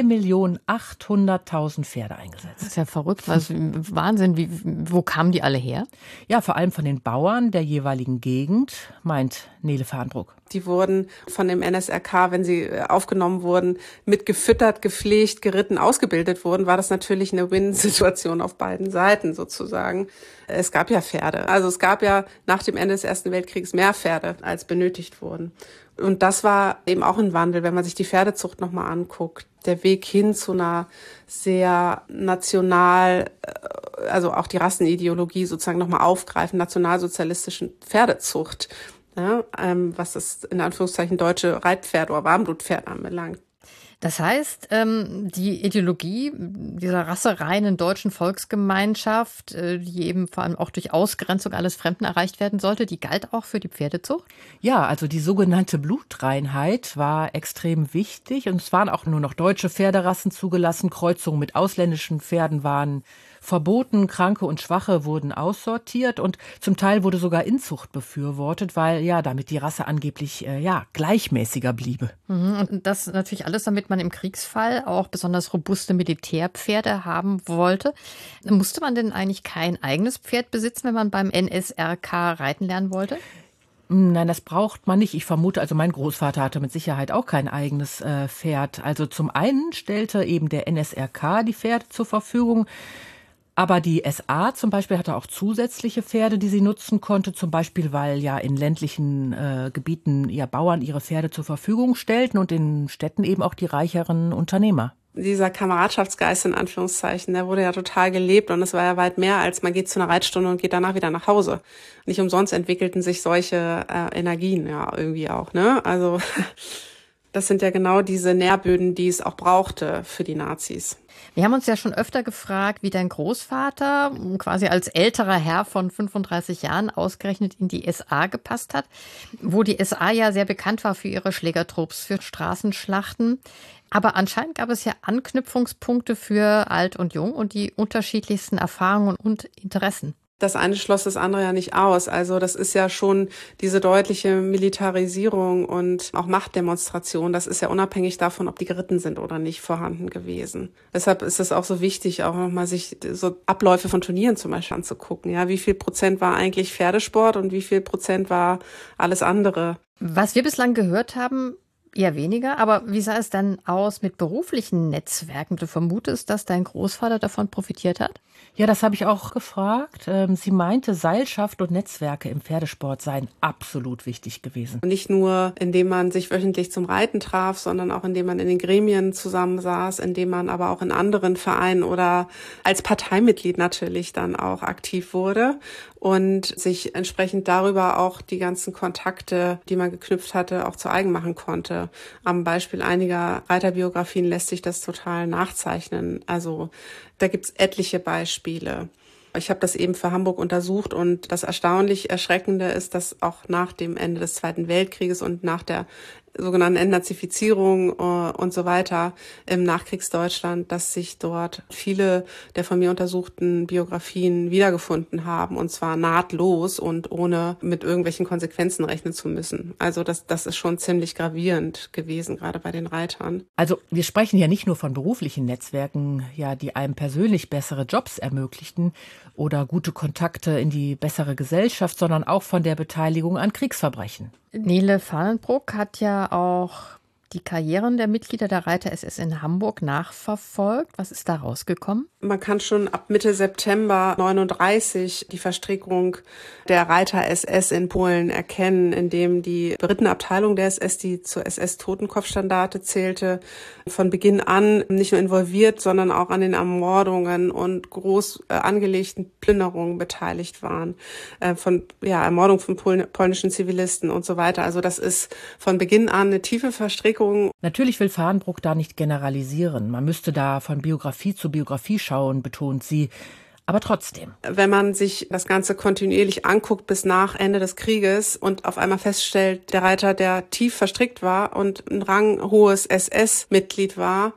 2.800.000 Pferde eingesetzt. Das ist ja verrückt, also Wahnsinn. Wo kamen die alle her? Ja, vor allem von den Bauern der jeweiligen Gegend, meint Nele Fahrenbruck. Die wurden von dem NSRK, wenn sie aufgenommen wurden, mit gefüttert, gepflegt, geritten, ausgebildet wurden, war das natürlich eine Win-Situation auf beiden Seiten sozusagen. Es gab ja Pferde. Also es gab ja nach dem Ende des Ersten Weltkriegs mehr Pferde, als benötigt wurden. Und das war eben auch ein Wandel, wenn man sich die Pferdezucht nochmal anguckt. Der Weg hin zu einer sehr national, also auch die Rassenideologie sozusagen nochmal aufgreifen, nationalsozialistischen Pferdezucht. Ja, was das in Anführungszeichen deutsche Reitpferd oder Warmblutpferd anbelangt. Das heißt, die Ideologie dieser rassereinen deutschen Volksgemeinschaft, die eben vor allem auch durch Ausgrenzung alles Fremden erreicht werden sollte, die galt auch für die Pferdezucht? Ja, also die sogenannte Blutreinheit war extrem wichtig und es waren auch nur noch deutsche Pferderassen zugelassen. Kreuzungen mit ausländischen Pferden waren verboten, Kranke und Schwache wurden aussortiert und zum Teil wurde sogar Inzucht befürwortet, weil ja damit die Rasse angeblich gleichmäßiger bliebe. Und das natürlich alles, damit man im Kriegsfall auch besonders robuste Militärpferde haben wollte. Musste man denn eigentlich kein eigenes Pferd besitzen, wenn man beim NSRK reiten lernen wollte? Nein, das braucht man nicht. Ich vermute, also mein Großvater hatte mit Sicherheit auch kein eigenes Pferd. Also zum einen stellte eben der NSRK die Pferde zur Verfügung. Aber die SA zum Beispiel hatte auch zusätzliche Pferde, die sie nutzen konnte, zum Beispiel, weil ja in ländlichen Gebieten Bauern ihre Pferde zur Verfügung stellten und in Städten eben auch die reicheren Unternehmer. Dieser Kameradschaftsgeist in Anführungszeichen, der wurde ja total gelebt und es war ja weit mehr als man geht zu einer Reitstunde und geht danach wieder nach Hause. Nicht umsonst entwickelten sich solche Energien ja irgendwie auch, ne? Also das sind ja genau diese Nährböden, die es auch brauchte für die Nazis. Wir haben uns ja schon öfter gefragt, wie dein Großvater quasi als älterer Herr von 35 Jahren ausgerechnet in die SA gepasst hat, wo die SA ja sehr bekannt war für ihre Schlägertrupps, für Straßenschlachten. Aber anscheinend gab es ja Anknüpfungspunkte für Alt und Jung und die unterschiedlichsten Erfahrungen und Interessen. Das eine schloss das andere ja nicht aus. Also das ist ja schon diese deutliche Militarisierung und auch Machtdemonstration. Das ist ja unabhängig davon, ob die geritten sind oder nicht, vorhanden gewesen. Deshalb ist es auch so wichtig, auch nochmal sich so Abläufe von Turnieren zum Beispiel anzugucken. Ja, wie viel Prozent war eigentlich Pferdesport und wie viel Prozent war alles andere? Was wir bislang gehört haben, eher weniger. Aber wie sah es dann aus mit beruflichen Netzwerken? Du vermutest, dass dein Großvater davon profitiert hat? Ja, das habe ich auch gefragt. Sie meinte, Seilschaft und Netzwerke im Pferdesport seien absolut wichtig gewesen. Nicht nur, indem man sich wöchentlich zum Reiten traf, sondern auch indem man in den Gremien zusammensaß, indem man aber auch in anderen Vereinen oder als Parteimitglied natürlich dann auch aktiv wurde und sich entsprechend darüber auch die ganzen Kontakte, die man geknüpft hatte, auch zu eigen machen konnte. Am Beispiel einiger Reiterbiografien lässt sich das total nachzeichnen. Also da gibt's etliche Beispiele. Ich habe das eben für Hamburg untersucht und das erstaunlich Erschreckende ist, dass auch nach dem Ende des Zweiten Weltkrieges und nach der sogenannten Entnazifizierung und so weiter im Nachkriegsdeutschland, dass sich dort viele der von mir untersuchten Biografien wiedergefunden haben und zwar nahtlos und ohne mit irgendwelchen Konsequenzen rechnen zu müssen. Also das ist schon ziemlich gravierend gewesen, gerade bei den Reitern. Also wir sprechen ja nicht nur von beruflichen Netzwerken, ja, die einem persönlich bessere Jobs ermöglichten oder gute Kontakte in die bessere Gesellschaft, sondern auch von der Beteiligung an Kriegsverbrechen. Nele Fahrenbruck hat ja auch die Karrieren der Mitglieder der Reiter SS in Hamburg nachverfolgt. Was ist da rausgekommen? Man kann schon ab Mitte September 1939 die Verstrickung der Reiter SS in Polen erkennen, indem die berittene Abteilung der SS, die zur SS-Totenkopfstandarte zählte, von Beginn an nicht nur involviert, sondern auch an den Ermordungen und groß angelegten Plünderungen beteiligt waren, von Ermordung von polnischen Zivilisten und so weiter. Also das ist von Beginn an eine tiefe Verstrickung. Natürlich will Fahrenbruck da nicht generalisieren. Man müsste da von Biografie zu Biografie schauen, betont sie. Aber trotzdem. Wenn man sich das Ganze kontinuierlich anguckt bis nach Ende des Krieges und auf einmal feststellt, der Reiter, der tief verstrickt war und ein ranghohes SS-Mitglied war,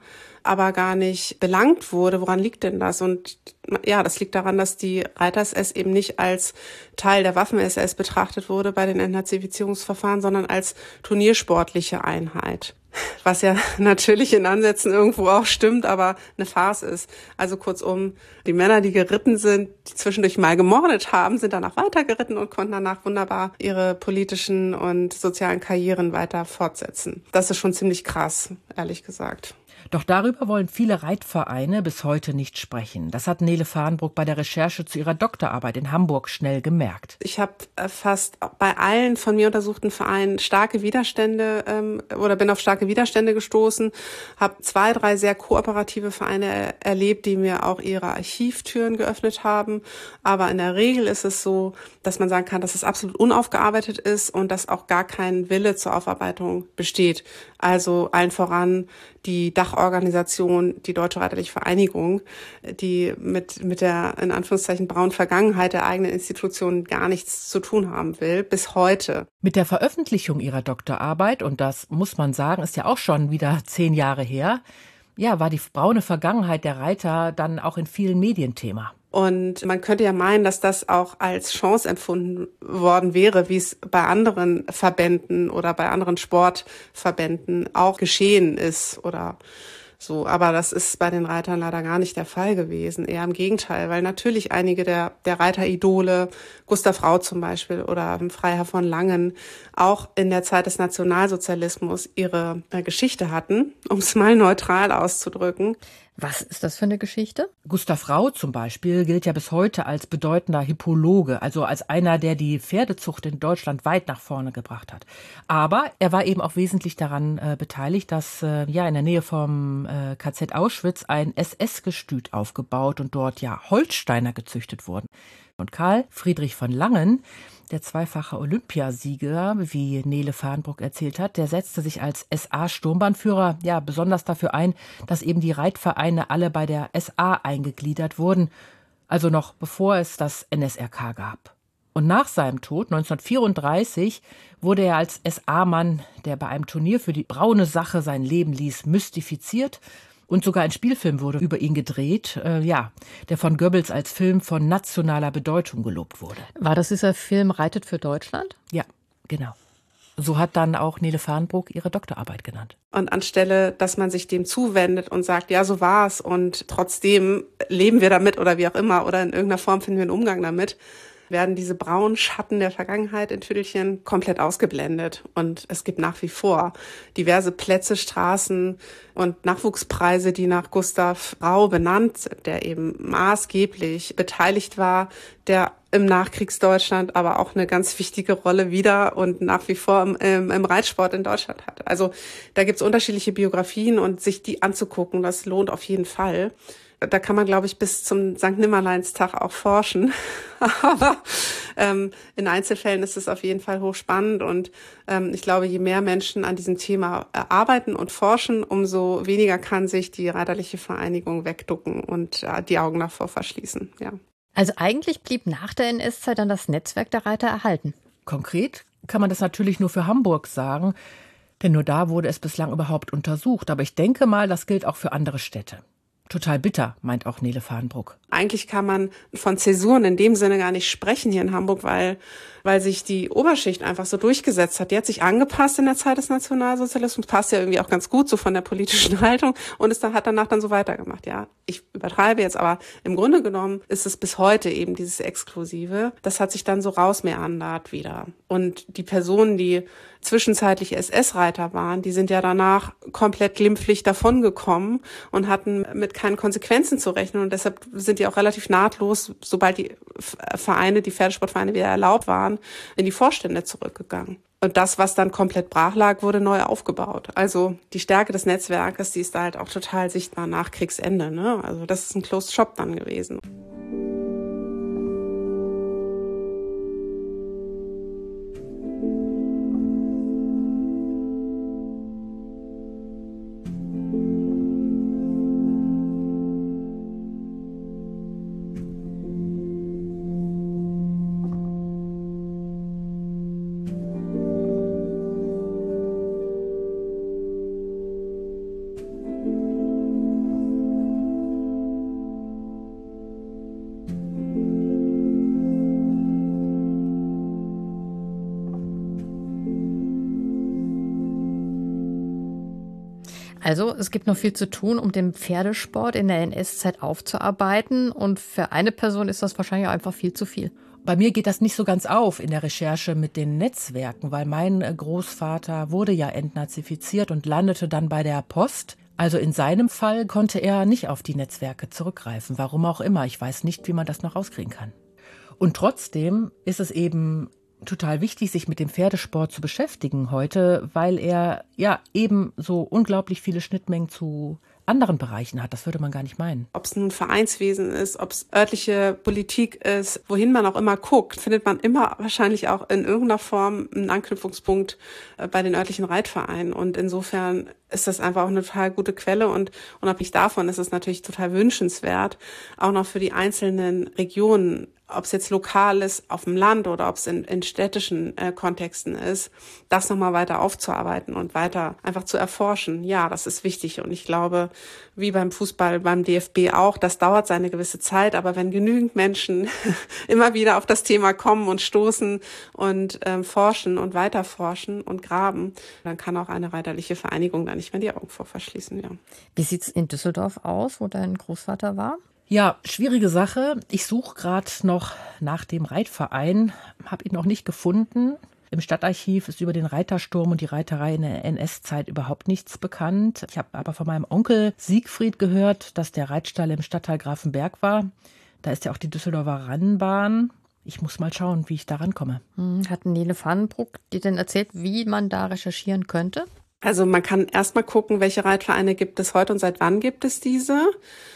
aber gar nicht belangt wurde. Woran liegt denn das? Und ja, das liegt daran, dass die Reiter-SS eben nicht als Teil der Waffen-SS betrachtet wurde bei den Entnazifizierungsverfahren, sondern als turniersportliche Einheit. Was ja natürlich in Ansätzen irgendwo auch stimmt, aber eine Farce ist. Also kurzum, die Männer, die geritten sind, die zwischendurch mal gemordet haben, sind danach weitergeritten und konnten danach wunderbar ihre politischen und sozialen Karrieren weiter fortsetzen. Das ist schon ziemlich krass, ehrlich gesagt. Doch darüber wollen viele Reitvereine bis heute nicht sprechen. Das hat Nele Fahrenbruck bei der Recherche zu ihrer Doktorarbeit in Hamburg schnell gemerkt. Ich habe fast bei allen von mir untersuchten Vereinen starke Widerstände oder bin auf starke Widerstände gestoßen, habe 2, 3 sehr kooperative Vereine erlebt, die mir auch ihre Archivtüren geöffnet haben. Aber in der Regel ist es so, dass man sagen kann, dass es absolut unaufgearbeitet ist und dass auch gar kein Wille zur Aufarbeitung besteht. Also allen voran die Dachorganisation, die Deutsche Reiterliche Vereinigung, die mit der in Anführungszeichen braunen Vergangenheit der eigenen Institution gar nichts zu tun haben will, bis heute. Mit der Veröffentlichung ihrer Doktorarbeit, und das muss man sagen, ist ja auch schon wieder 10 Jahre her, ja, war die braune Vergangenheit der Reiter dann auch in vielen Medien Thema. Und man könnte ja meinen, dass das auch als Chance empfunden worden wäre, wie es bei anderen Verbänden oder bei anderen Sportverbänden auch geschehen ist oder so. Aber das ist bei den Reitern leider gar nicht der Fall gewesen. Eher im Gegenteil, weil natürlich einige der Reiteridole, Gustav Rau zum Beispiel oder Freiherr von Langen, auch in der Zeit des Nationalsozialismus ihre Geschichte hatten, um es mal neutral auszudrücken. Was ist das für eine Geschichte? Gustav Rau zum Beispiel gilt ja bis heute als bedeutender Hippologe, also als einer, der die Pferdezucht in Deutschland weit nach vorne gebracht hat. Aber er war eben auch wesentlich daran beteiligt, dass in der Nähe vom KZ Auschwitz ein SS-Gestüt aufgebaut und dort Holsteiner gezüchtet wurden. Und Karl Friedrich von Langen, der zweifache Olympiasieger, wie Nele Fahrenbruck erzählt hat, der setzte sich als SA-Sturmbahnführer besonders dafür ein, dass eben die Reitvereine alle bei der SA eingegliedert wurden, also noch bevor es das NSRK gab. Und nach seinem Tod 1934 wurde er als SA-Mann, der bei einem Turnier für die braune Sache sein Leben ließ, mystifiziert. Und sogar ein Spielfilm wurde über ihn gedreht, der von Goebbels als Film von nationaler Bedeutung gelobt wurde. War das dieser Film Reitet für Deutschland? Ja, genau. So hat dann auch Nele Fahrenbruck ihre Doktorarbeit genannt. Und anstelle, dass man sich dem zuwendet und sagt, ja, so war's und trotzdem leben wir damit oder wie auch immer oder in irgendeiner Form finden wir einen Umgang damit, werden diese braunen Schatten der Vergangenheit in Tüdelchen komplett ausgeblendet. Und es gibt nach wie vor diverse Plätze, Straßen und Nachwuchspreise, die nach Gustav Rau benannt sind, der eben maßgeblich beteiligt war, der im Nachkriegsdeutschland aber auch eine ganz wichtige Rolle wieder und nach wie vor im Reitsport in Deutschland hat. Also da gibt's unterschiedliche Biografien und sich die anzugucken, das lohnt auf jeden Fall. Da kann man, glaube ich, bis zum Sankt-Nimmerleins-Tag auch forschen. Aber in Einzelfällen ist es auf jeden Fall hochspannend. Und ich glaube, je mehr Menschen an diesem Thema arbeiten und forschen, umso weniger kann sich die Reiterliche Vereinigung wegducken und die Augen davor verschließen. Ja. Also eigentlich blieb nach der NS-Zeit dann das Netzwerk der Reiter erhalten. Konkret kann man das natürlich nur für Hamburg sagen, denn nur da wurde es bislang überhaupt untersucht. Aber ich denke mal, das gilt auch für andere Städte. Total bitter, meint auch Nele Fahrenbruck. Eigentlich kann man von Zäsuren in dem Sinne gar nicht sprechen hier in Hamburg, weil sich die Oberschicht einfach so durchgesetzt hat. Die hat sich angepasst in der Zeit des Nationalsozialismus, passt ja irgendwie auch ganz gut so von der politischen Haltung und hat danach dann so weitergemacht. Ja, ich übertreibe jetzt, aber im Grunde genommen ist es bis heute eben dieses Exklusive. Das hat sich dann so rausmeandert wieder. Und die Personen, die zwischenzeitlich SS-Reiter waren, die sind ja danach komplett glimpflich davongekommen und hatten mit keinen Konsequenzen zu rechnen. Und deshalb sind die auch relativ nahtlos, sobald die Vereine, die Pferdesportvereine wieder erlaubt waren, in die Vorstände zurückgegangen. Und das, was dann komplett brach lag, wurde neu aufgebaut. Also die Stärke des Netzwerkes, die ist da halt auch total sichtbar nach Kriegsende, ne? Also das ist ein Closed Shop dann gewesen. Also es gibt noch viel zu tun, um den Pferdesport in der NS-Zeit aufzuarbeiten. Und für eine Person ist das wahrscheinlich auch einfach viel zu viel. Bei mir geht das nicht so ganz auf in der Recherche mit den Netzwerken, weil mein Großvater wurde ja entnazifiziert und landete dann bei der Post. Also in seinem Fall konnte er nicht auf die Netzwerke zurückgreifen, warum auch immer. Ich weiß nicht, wie man das noch rauskriegen kann. Und trotzdem ist es eben total wichtig, sich mit dem Pferdesport zu beschäftigen heute, weil er ja eben so unglaublich viele Schnittmengen zu anderen Bereichen hat. Das würde man gar nicht meinen. Ob es nun Vereinswesen ist, ob es örtliche Politik ist, wohin man auch immer guckt, findet man immer wahrscheinlich auch in irgendeiner Form einen Anknüpfungspunkt bei den örtlichen Reitvereinen. Und insofern ist das einfach auch eine total gute Quelle. Und unabhängig davon ist es natürlich total wünschenswert, auch noch für die einzelnen Regionen, ob es jetzt lokal ist, auf dem Land oder ob es in städtischen Kontexten ist, das nochmal weiter aufzuarbeiten und weiter einfach zu erforschen. Ja, das ist wichtig. Und ich glaube, wie beim Fußball, beim DFB auch, das dauert seine gewisse Zeit. Aber wenn genügend Menschen immer wieder auf das Thema kommen und stoßen und forschen und weiter forschen und graben, dann kann auch eine reiterliche Vereinigung da nicht mehr die Augen vor verschließen. Ja. Wie sieht's in Düsseldorf aus, wo dein Großvater war? Ja, schwierige Sache. Ich suche gerade noch nach dem Reitverein, habe ihn noch nicht gefunden. Im Stadtarchiv ist über den Reitersturm und die Reiterei in der NS-Zeit überhaupt nichts bekannt. Ich habe aber von meinem Onkel Siegfried gehört, dass der Reitstall im Stadtteil Grafenberg war. Da ist ja auch die Düsseldorfer Rennbahn. Ich muss mal schauen, wie ich da rankomme. Hat Nele Fahnenbruck dir denn erzählt, wie man da recherchieren könnte? Also man kann erstmal gucken, welche Reitvereine gibt es heute und seit wann gibt es diese.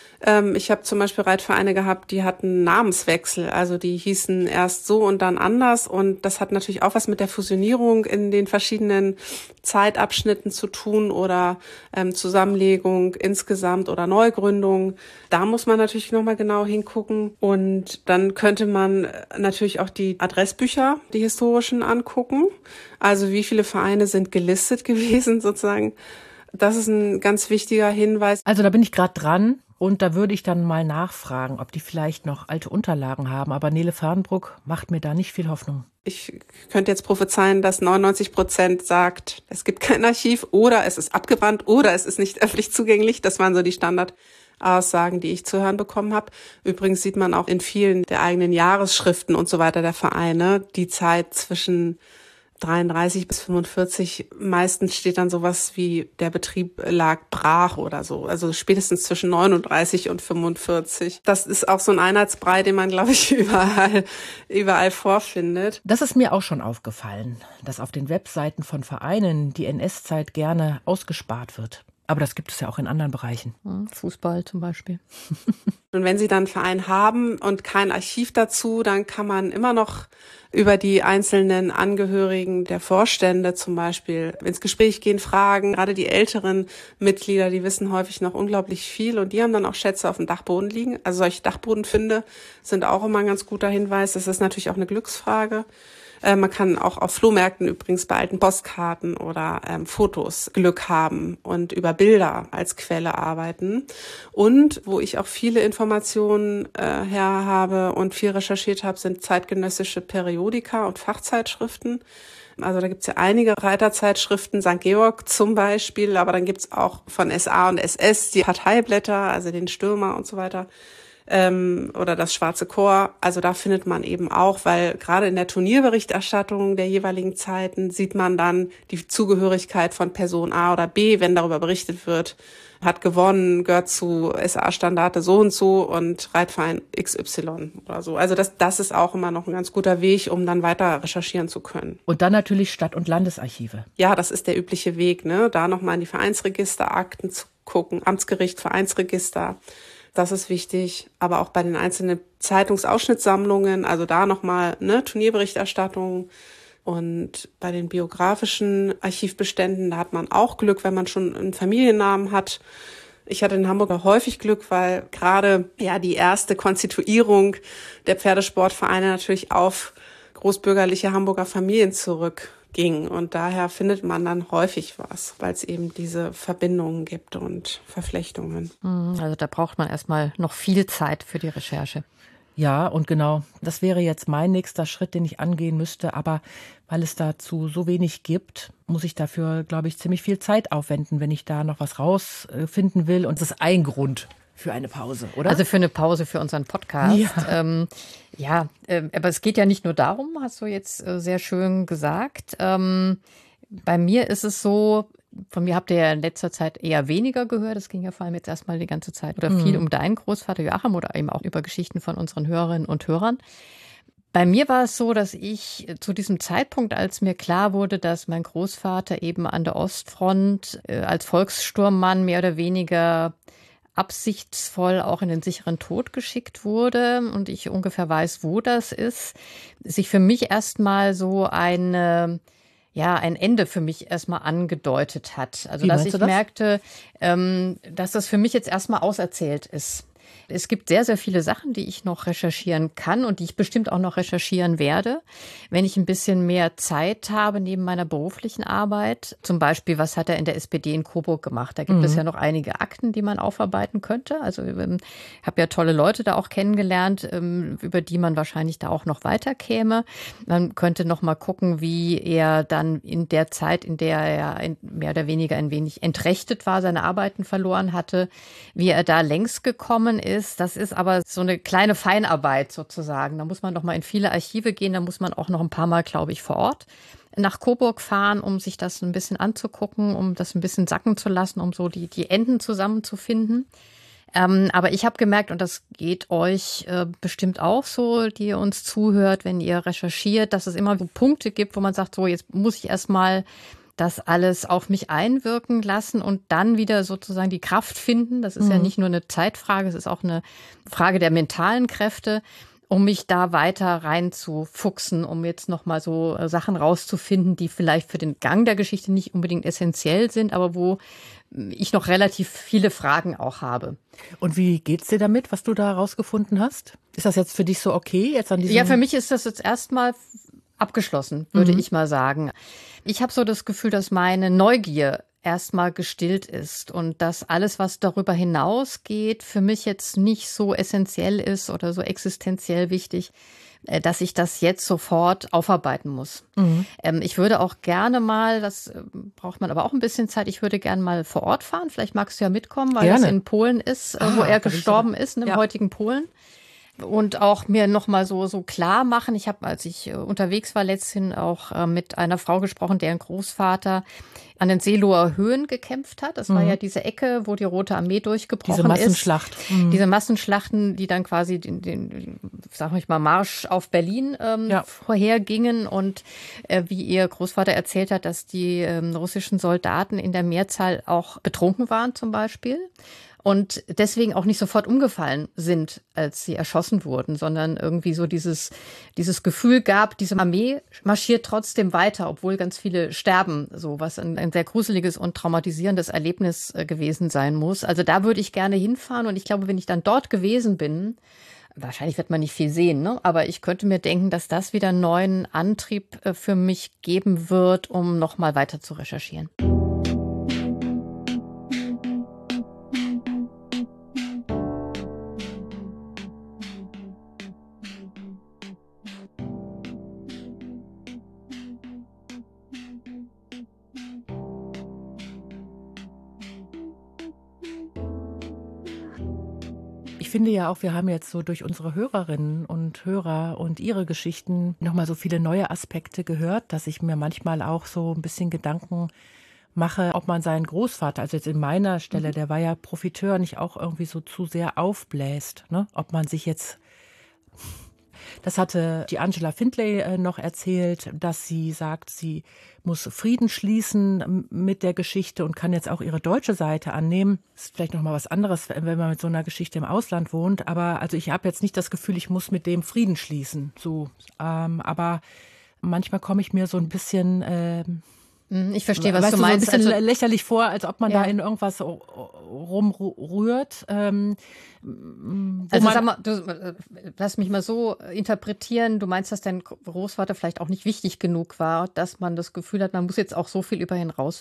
Ich habe zum Beispiel Reitvereine gehabt, die hatten Namenswechsel, also die hießen erst so und dann anders und das hat natürlich auch was mit der Fusionierung in den verschiedenen Zeitabschnitten zu tun oder Zusammenlegung insgesamt oder Neugründung. Da muss man natürlich nochmal genau hingucken und dann könnte man natürlich auch die Adressbücher, die historischen, angucken. Also wie viele Vereine sind gelistet gewesen sozusagen. Das ist ein ganz wichtiger Hinweis. Also da bin ich gerade dran. Und da würde ich dann mal nachfragen, ob die vielleicht noch alte Unterlagen haben. Aber Nele Fahnenbruck macht mir da nicht viel Hoffnung. Ich könnte jetzt prophezeien, dass 99% sagt, es gibt kein Archiv oder es ist abgebrannt oder es ist nicht öffentlich zugänglich. Das waren so die Standardaussagen, die ich zu hören bekommen habe. Übrigens sieht man auch in vielen der eigenen Jahresschriften und so weiter der Vereine die Zeit zwischen 33 bis 45, meistens steht dann sowas wie, der Betrieb lag brach oder so. Also spätestens zwischen 39 und 45. Das ist auch so ein Einheitsbrei, den man, glaube ich, überall vorfindet. Das ist mir auch schon aufgefallen, dass auf den Webseiten von Vereinen die NS-Zeit gerne ausgespart wird. Aber das gibt es ja auch in anderen Bereichen. Fußball zum Beispiel. Und wenn Sie dann einen Verein haben und kein Archiv dazu, dann kann man immer noch über die einzelnen Angehörigen der Vorstände zum Beispiel ins Gespräch gehen, fragen. Gerade die älteren Mitglieder, die wissen häufig noch unglaublich viel und die haben dann auch Schätze auf dem Dachboden liegen. Also solche Dachbodenfunde sind auch immer ein ganz guter Hinweis. Das ist natürlich auch eine Glücksfrage. Man kann auch auf Flohmärkten übrigens bei alten Postkarten oder Fotos Glück haben und über Bilder als Quelle arbeiten. Und wo ich auch viele Informationen her habe und viel recherchiert habe, sind zeitgenössische Periodika und Fachzeitschriften. Also da gibt's ja einige Reiterzeitschriften, St. Georg zum Beispiel, aber dann gibt's auch von SA und SS die Parteiblätter, also den Stürmer und so weiter. Oder das Schwarze Chor. Also da findet man eben auch, weil gerade in der Turnierberichterstattung der jeweiligen Zeiten sieht man dann die Zugehörigkeit von Person A oder B, wenn darüber berichtet wird, hat gewonnen, gehört zu SA-Standarte so und Reitverein XY oder so. Also das ist auch immer noch ein ganz guter Weg, um dann weiter recherchieren zu können. Und dann natürlich Stadt- und Landesarchive. Ja, das ist der übliche Weg, ne? Da nochmal in die Vereinsregister, Akten zu gucken, Amtsgericht, Vereinsregister. Das ist wichtig, aber auch bei den einzelnen Zeitungsausschnittssammlungen, also da nochmal Turnierberichterstattung und bei den biografischen Archivbeständen, da hat man auch Glück, wenn man schon einen Familiennamen hat. Ich hatte in Hamburg auch häufig Glück, weil gerade die erste Konstituierung der Pferdesportvereine natürlich auf großbürgerliche Hamburger Familien zurückging und daher findet man dann häufig was, weil es eben diese Verbindungen gibt und Verflechtungen. Also da braucht man erstmal noch viel Zeit für die Recherche. Ja, und genau, das wäre jetzt mein nächster Schritt, den ich angehen müsste. Aber weil es dazu so wenig gibt, muss ich dafür, glaube ich, ziemlich viel Zeit aufwenden, wenn ich da noch was rausfinden will. Und das ist ein Grund für eine Pause, oder? Also für eine Pause für unseren Podcast. Ja. Aber es geht ja nicht nur darum, hast du jetzt sehr schön gesagt. Bei mir ist es so, von mir habt ihr ja in letzter Zeit eher weniger gehört. Es ging ja vor allem jetzt erstmal die ganze Zeit oder viel um deinen Großvater Joachim oder eben auch über Geschichten von unseren Hörerinnen und Hörern. Bei mir war es so, dass ich zu diesem Zeitpunkt, als mir klar wurde, dass mein Großvater eben an der Ostfront als Volkssturmmann mehr oder weniger absichtsvoll auch in den sicheren Tod geschickt wurde und ich ungefähr weiß, wo das ist, sich für mich erstmal so ein Ende für mich erstmal angedeutet hat. Also, dass ich merkte, dass das für mich jetzt erstmal auserzählt ist. Es gibt sehr, sehr viele Sachen, die ich noch recherchieren kann und die ich bestimmt auch noch recherchieren werde, wenn ich ein bisschen mehr Zeit habe neben meiner beruflichen Arbeit. Zum Beispiel, was hat er in der SPD in Coburg gemacht? Da gibt es ja noch einige Akten, die man aufarbeiten könnte. Also ich habe ja tolle Leute da auch kennengelernt, über die man wahrscheinlich da auch noch weiterkäme. Man könnte noch mal gucken, wie er dann in der Zeit, in der er mehr oder weniger ein wenig entrechtet war, seine Arbeiten verloren hatte, wie er da längst gekommen ist. Das ist aber so eine kleine Feinarbeit sozusagen. Da muss man noch mal in viele Archive gehen, da muss man auch noch ein paar Mal, glaube ich, vor Ort nach Coburg fahren, um sich das ein bisschen anzugucken, um das ein bisschen sacken zu lassen, um so die Enden zusammenzufinden. Aber ich habe gemerkt, und das geht euch bestimmt auch so, die ihr uns zuhört, wenn ihr recherchiert, dass es immer so Punkte gibt, wo man sagt, so jetzt muss ich erst mal das alles auf mich einwirken lassen und dann wieder sozusagen die Kraft finden. Das ist ja nicht nur eine Zeitfrage, es ist auch eine Frage der mentalen Kräfte, um mich da weiter reinzufuchsen, um jetzt nochmal so Sachen rauszufinden, die vielleicht für den Gang der Geschichte nicht unbedingt essentiell sind, aber wo ich noch relativ viele Fragen auch habe. Und wie geht's dir damit, was du da rausgefunden hast? Ist das jetzt für dich so okay? Jetzt an diesem Ja, für mich ist das jetzt erstmal abgeschlossen, würde ich mal sagen. Ich habe so das Gefühl, dass meine Neugier erstmal gestillt ist und dass alles, was darüber hinausgeht, für mich jetzt nicht so essentiell ist oder so existenziell wichtig, dass ich das jetzt sofort aufarbeiten muss. Ich würde auch gerne mal, das braucht man aber auch ein bisschen Zeit, ich würde gerne mal vor Ort fahren. Vielleicht magst du ja mitkommen, weil Gerne. das in Polen ist, wo er gestorben ist, im heutigen Polen. Und auch mir nochmal so klar machen. Ich habe, als ich unterwegs war, letzthin auch mit einer Frau gesprochen, deren Großvater an den Seeloher Höhen gekämpft hat. Das war ja diese Ecke, wo die Rote Armee durchgebrochen ist. Diese Massenschlacht. Diese Massenschlachten, die dann quasi den sag ich mal, Marsch auf Berlin vorhergingen. Und wie ihr Großvater erzählt hat, dass die russischen Soldaten in der Mehrzahl auch betrunken waren zum Beispiel. Und deswegen auch nicht sofort umgefallen sind, als sie erschossen wurden, sondern irgendwie so dieses Gefühl gab, diese Armee marschiert trotzdem weiter, obwohl ganz viele sterben, so was ein sehr gruseliges und traumatisierendes Erlebnis gewesen sein muss. Also da würde ich gerne hinfahren und ich glaube, wenn ich dann dort gewesen bin, wahrscheinlich wird man nicht viel sehen, ne? Aber ich könnte mir denken, dass das wieder einen neuen Antrieb für mich geben wird, um nochmal weiter zu recherchieren. Ich finde ja auch, wir haben jetzt so durch unsere Hörerinnen und Hörer und ihre Geschichten nochmal so viele neue Aspekte gehört, dass ich mir manchmal auch so ein bisschen Gedanken mache, ob man seinen Großvater, also jetzt in meiner Stelle, der war ja Profiteur, nicht auch irgendwie so zu sehr aufbläst, ne? Ob man sich jetzt, das hatte die Angela Findlay noch erzählt, dass sie sagt, sie muss Frieden schließen mit der Geschichte und kann jetzt auch ihre deutsche Seite annehmen. Das ist vielleicht noch mal was anderes, wenn man mit so einer Geschichte im Ausland wohnt. Aber also ich habe jetzt nicht das Gefühl, ich muss mit dem Frieden schließen. So, aber manchmal komme ich mir so ein bisschen ich verstehe, was du meinst. So ein bisschen lächerlich vor, als ob man da in irgendwas rumrührt. Also sag mal, lass mich mal so interpretieren. Du meinst, dass dein Großvater vielleicht auch nicht wichtig genug war, dass man das Gefühl hat, man muss jetzt auch so viel über ihn rausfinden?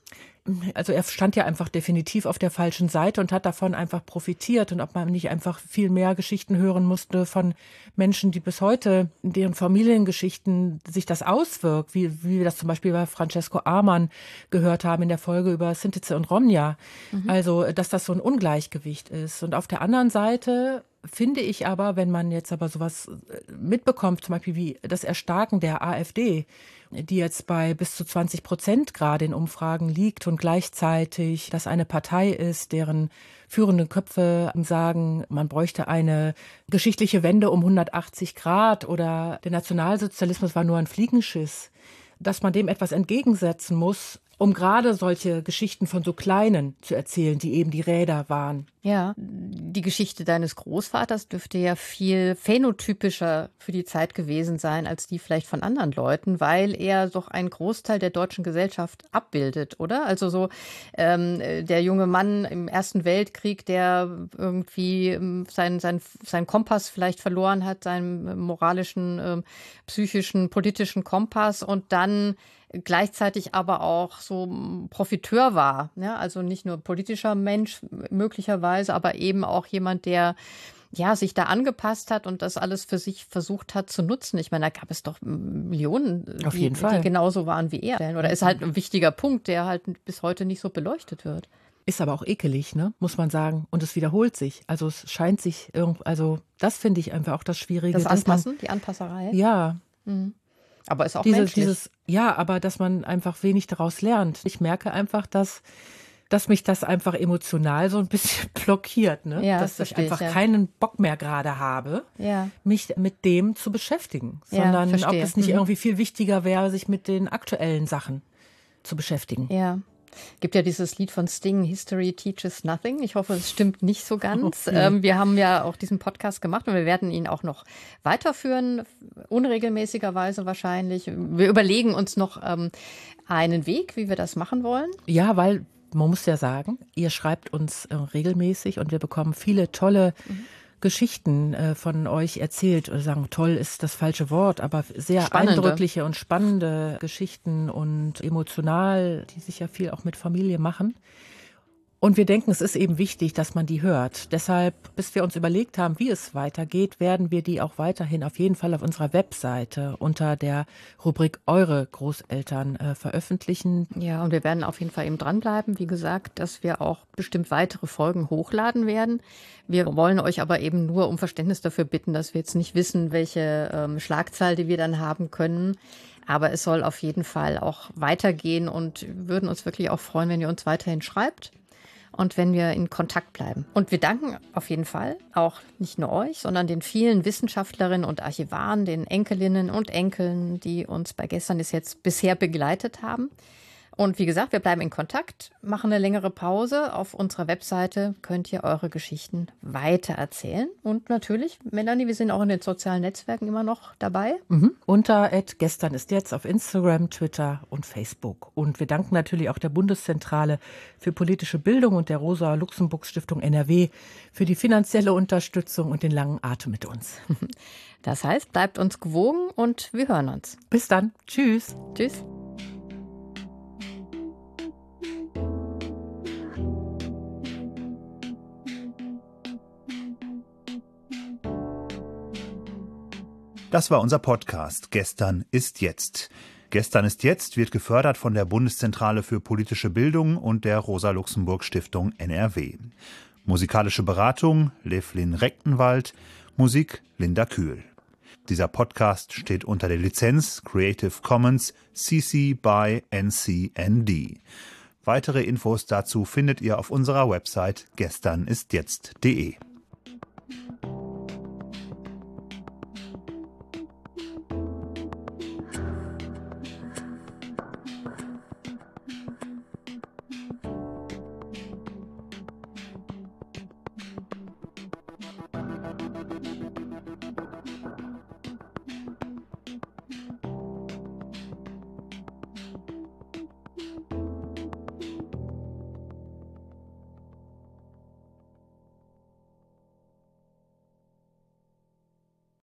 Also er stand ja einfach definitiv auf der falschen Seite und hat davon einfach profitiert. Und ob man nicht einfach viel mehr Geschichten hören musste von Menschen, die bis heute in deren Familiengeschichten sich das auswirkt, wie wir das zum Beispiel bei Francesco Amann gehört haben in der Folge über Sintice und Romnia. Also, dass das so ein Ungleichgewicht ist. Und auf der anderen Seite finde ich aber, wenn man jetzt aber sowas mitbekommt, zum Beispiel wie das Erstarken der AfD, die jetzt bei bis zu 20% gerade in Umfragen liegt und gleichzeitig das eine Partei ist, deren führende Köpfe sagen, man bräuchte eine geschichtliche Wende um 180 Grad oder der Nationalsozialismus war nur ein Fliegenschiss, dass man dem etwas entgegensetzen muss, um gerade solche Geschichten von so Kleinen zu erzählen, die eben die Räder waren. Ja, die Geschichte deines Großvaters dürfte ja viel phänotypischer für die Zeit gewesen sein, als die vielleicht von anderen Leuten, weil er doch einen Großteil der deutschen Gesellschaft abbildet, oder? Also so der junge Mann im Ersten Weltkrieg, der irgendwie seinen Kompass vielleicht verloren hat, seinen moralischen, psychischen, politischen Kompass und dann gleichzeitig aber auch so Profiteur war. Ja? Also nicht nur politischer Mensch möglicherweise, aber eben auch jemand, der sich da angepasst hat und das alles für sich versucht hat zu nutzen. Ich meine, da gab es doch Millionen, die genauso waren wie er. Oder ist halt ein wichtiger Punkt, der halt bis heute nicht so beleuchtet wird. Ist aber auch ekelig, ne? Muss man sagen. Und es wiederholt sich. Also es scheint sich das finde ich einfach auch das Schwierige. Das Anpassen, die Anpasserei? Ja. Mhm. Aber ist auch menschlich. Aber dass man einfach wenig daraus lernt. Ich merke einfach, dass mich das einfach emotional so ein bisschen blockiert. Ne? Ja, dass ich einfach keinen Bock mehr gerade habe, mich mit dem zu beschäftigen. Sondern ob es nicht irgendwie viel wichtiger wäre, sich mit den aktuellen Sachen zu beschäftigen. Ja. Gibt ja dieses Lied von Sting, History Teaches Nothing. Ich hoffe, es stimmt nicht so ganz. Okay. Wir haben ja auch diesen Podcast gemacht und wir werden ihn auch noch weiterführen, unregelmäßigerweise wahrscheinlich. Wir überlegen uns noch einen Weg, wie wir das machen wollen. Ja, weil man muss ja sagen, ihr schreibt uns regelmäßig und wir bekommen viele tolle Geschichten von euch erzählt. Oder sagen, toll ist das falsche Wort, aber sehr eindrückliche und spannende Geschichten und emotional, die sich ja viel auch mit Familie machen. Und wir denken, es ist eben wichtig, dass man die hört. Deshalb, bis wir uns überlegt haben, wie es weitergeht, werden wir die auch weiterhin auf jeden Fall auf unserer Webseite unter der Rubrik Eure Großeltern veröffentlichen. Ja, und wir werden auf jeden Fall eben dranbleiben. Wie gesagt, dass wir auch bestimmt weitere Folgen hochladen werden. Wir wollen euch aber eben nur um Verständnis dafür bitten, dass wir jetzt nicht wissen, welche Schlagzahl, die wir dann haben können. Aber es soll auf jeden Fall auch weitergehen und würden uns wirklich auch freuen, wenn ihr uns weiterhin schreibt. Und wenn wir in Kontakt bleiben. Und wir danken auf jeden Fall auch nicht nur euch, sondern den vielen Wissenschaftlerinnen und Archivaren, den Enkelinnen und Enkeln, die uns bei Gestern ist jetzt bisher begleitet haben. Und wie gesagt, wir bleiben in Kontakt, machen eine längere Pause. Auf unserer Webseite könnt ihr eure Geschichten weitererzählen. Und natürlich, Melanie, wir sind auch in den sozialen Netzwerken immer noch dabei. Unter @gestern ist jetzt auf Instagram, Twitter und Facebook. Und wir danken natürlich auch der Bundeszentrale für politische Bildung und der Rosa-Luxemburg-Stiftung NRW für die finanzielle Unterstützung und den langen Atem mit uns. Das heißt, bleibt uns gewogen und wir hören uns. Bis dann. Tschüss. Tschüss. Das war unser Podcast Gestern ist jetzt. Gestern ist jetzt wird gefördert von der Bundeszentrale für politische Bildung und der Rosa-Luxemburg-Stiftung NRW. Musikalische Beratung Levlin Rechtenwald, Musik Linda Kühl. Dieser Podcast steht unter der Lizenz Creative Commons CC by NCND. Weitere Infos dazu findet ihr auf unserer Website gesternistjetzt.de.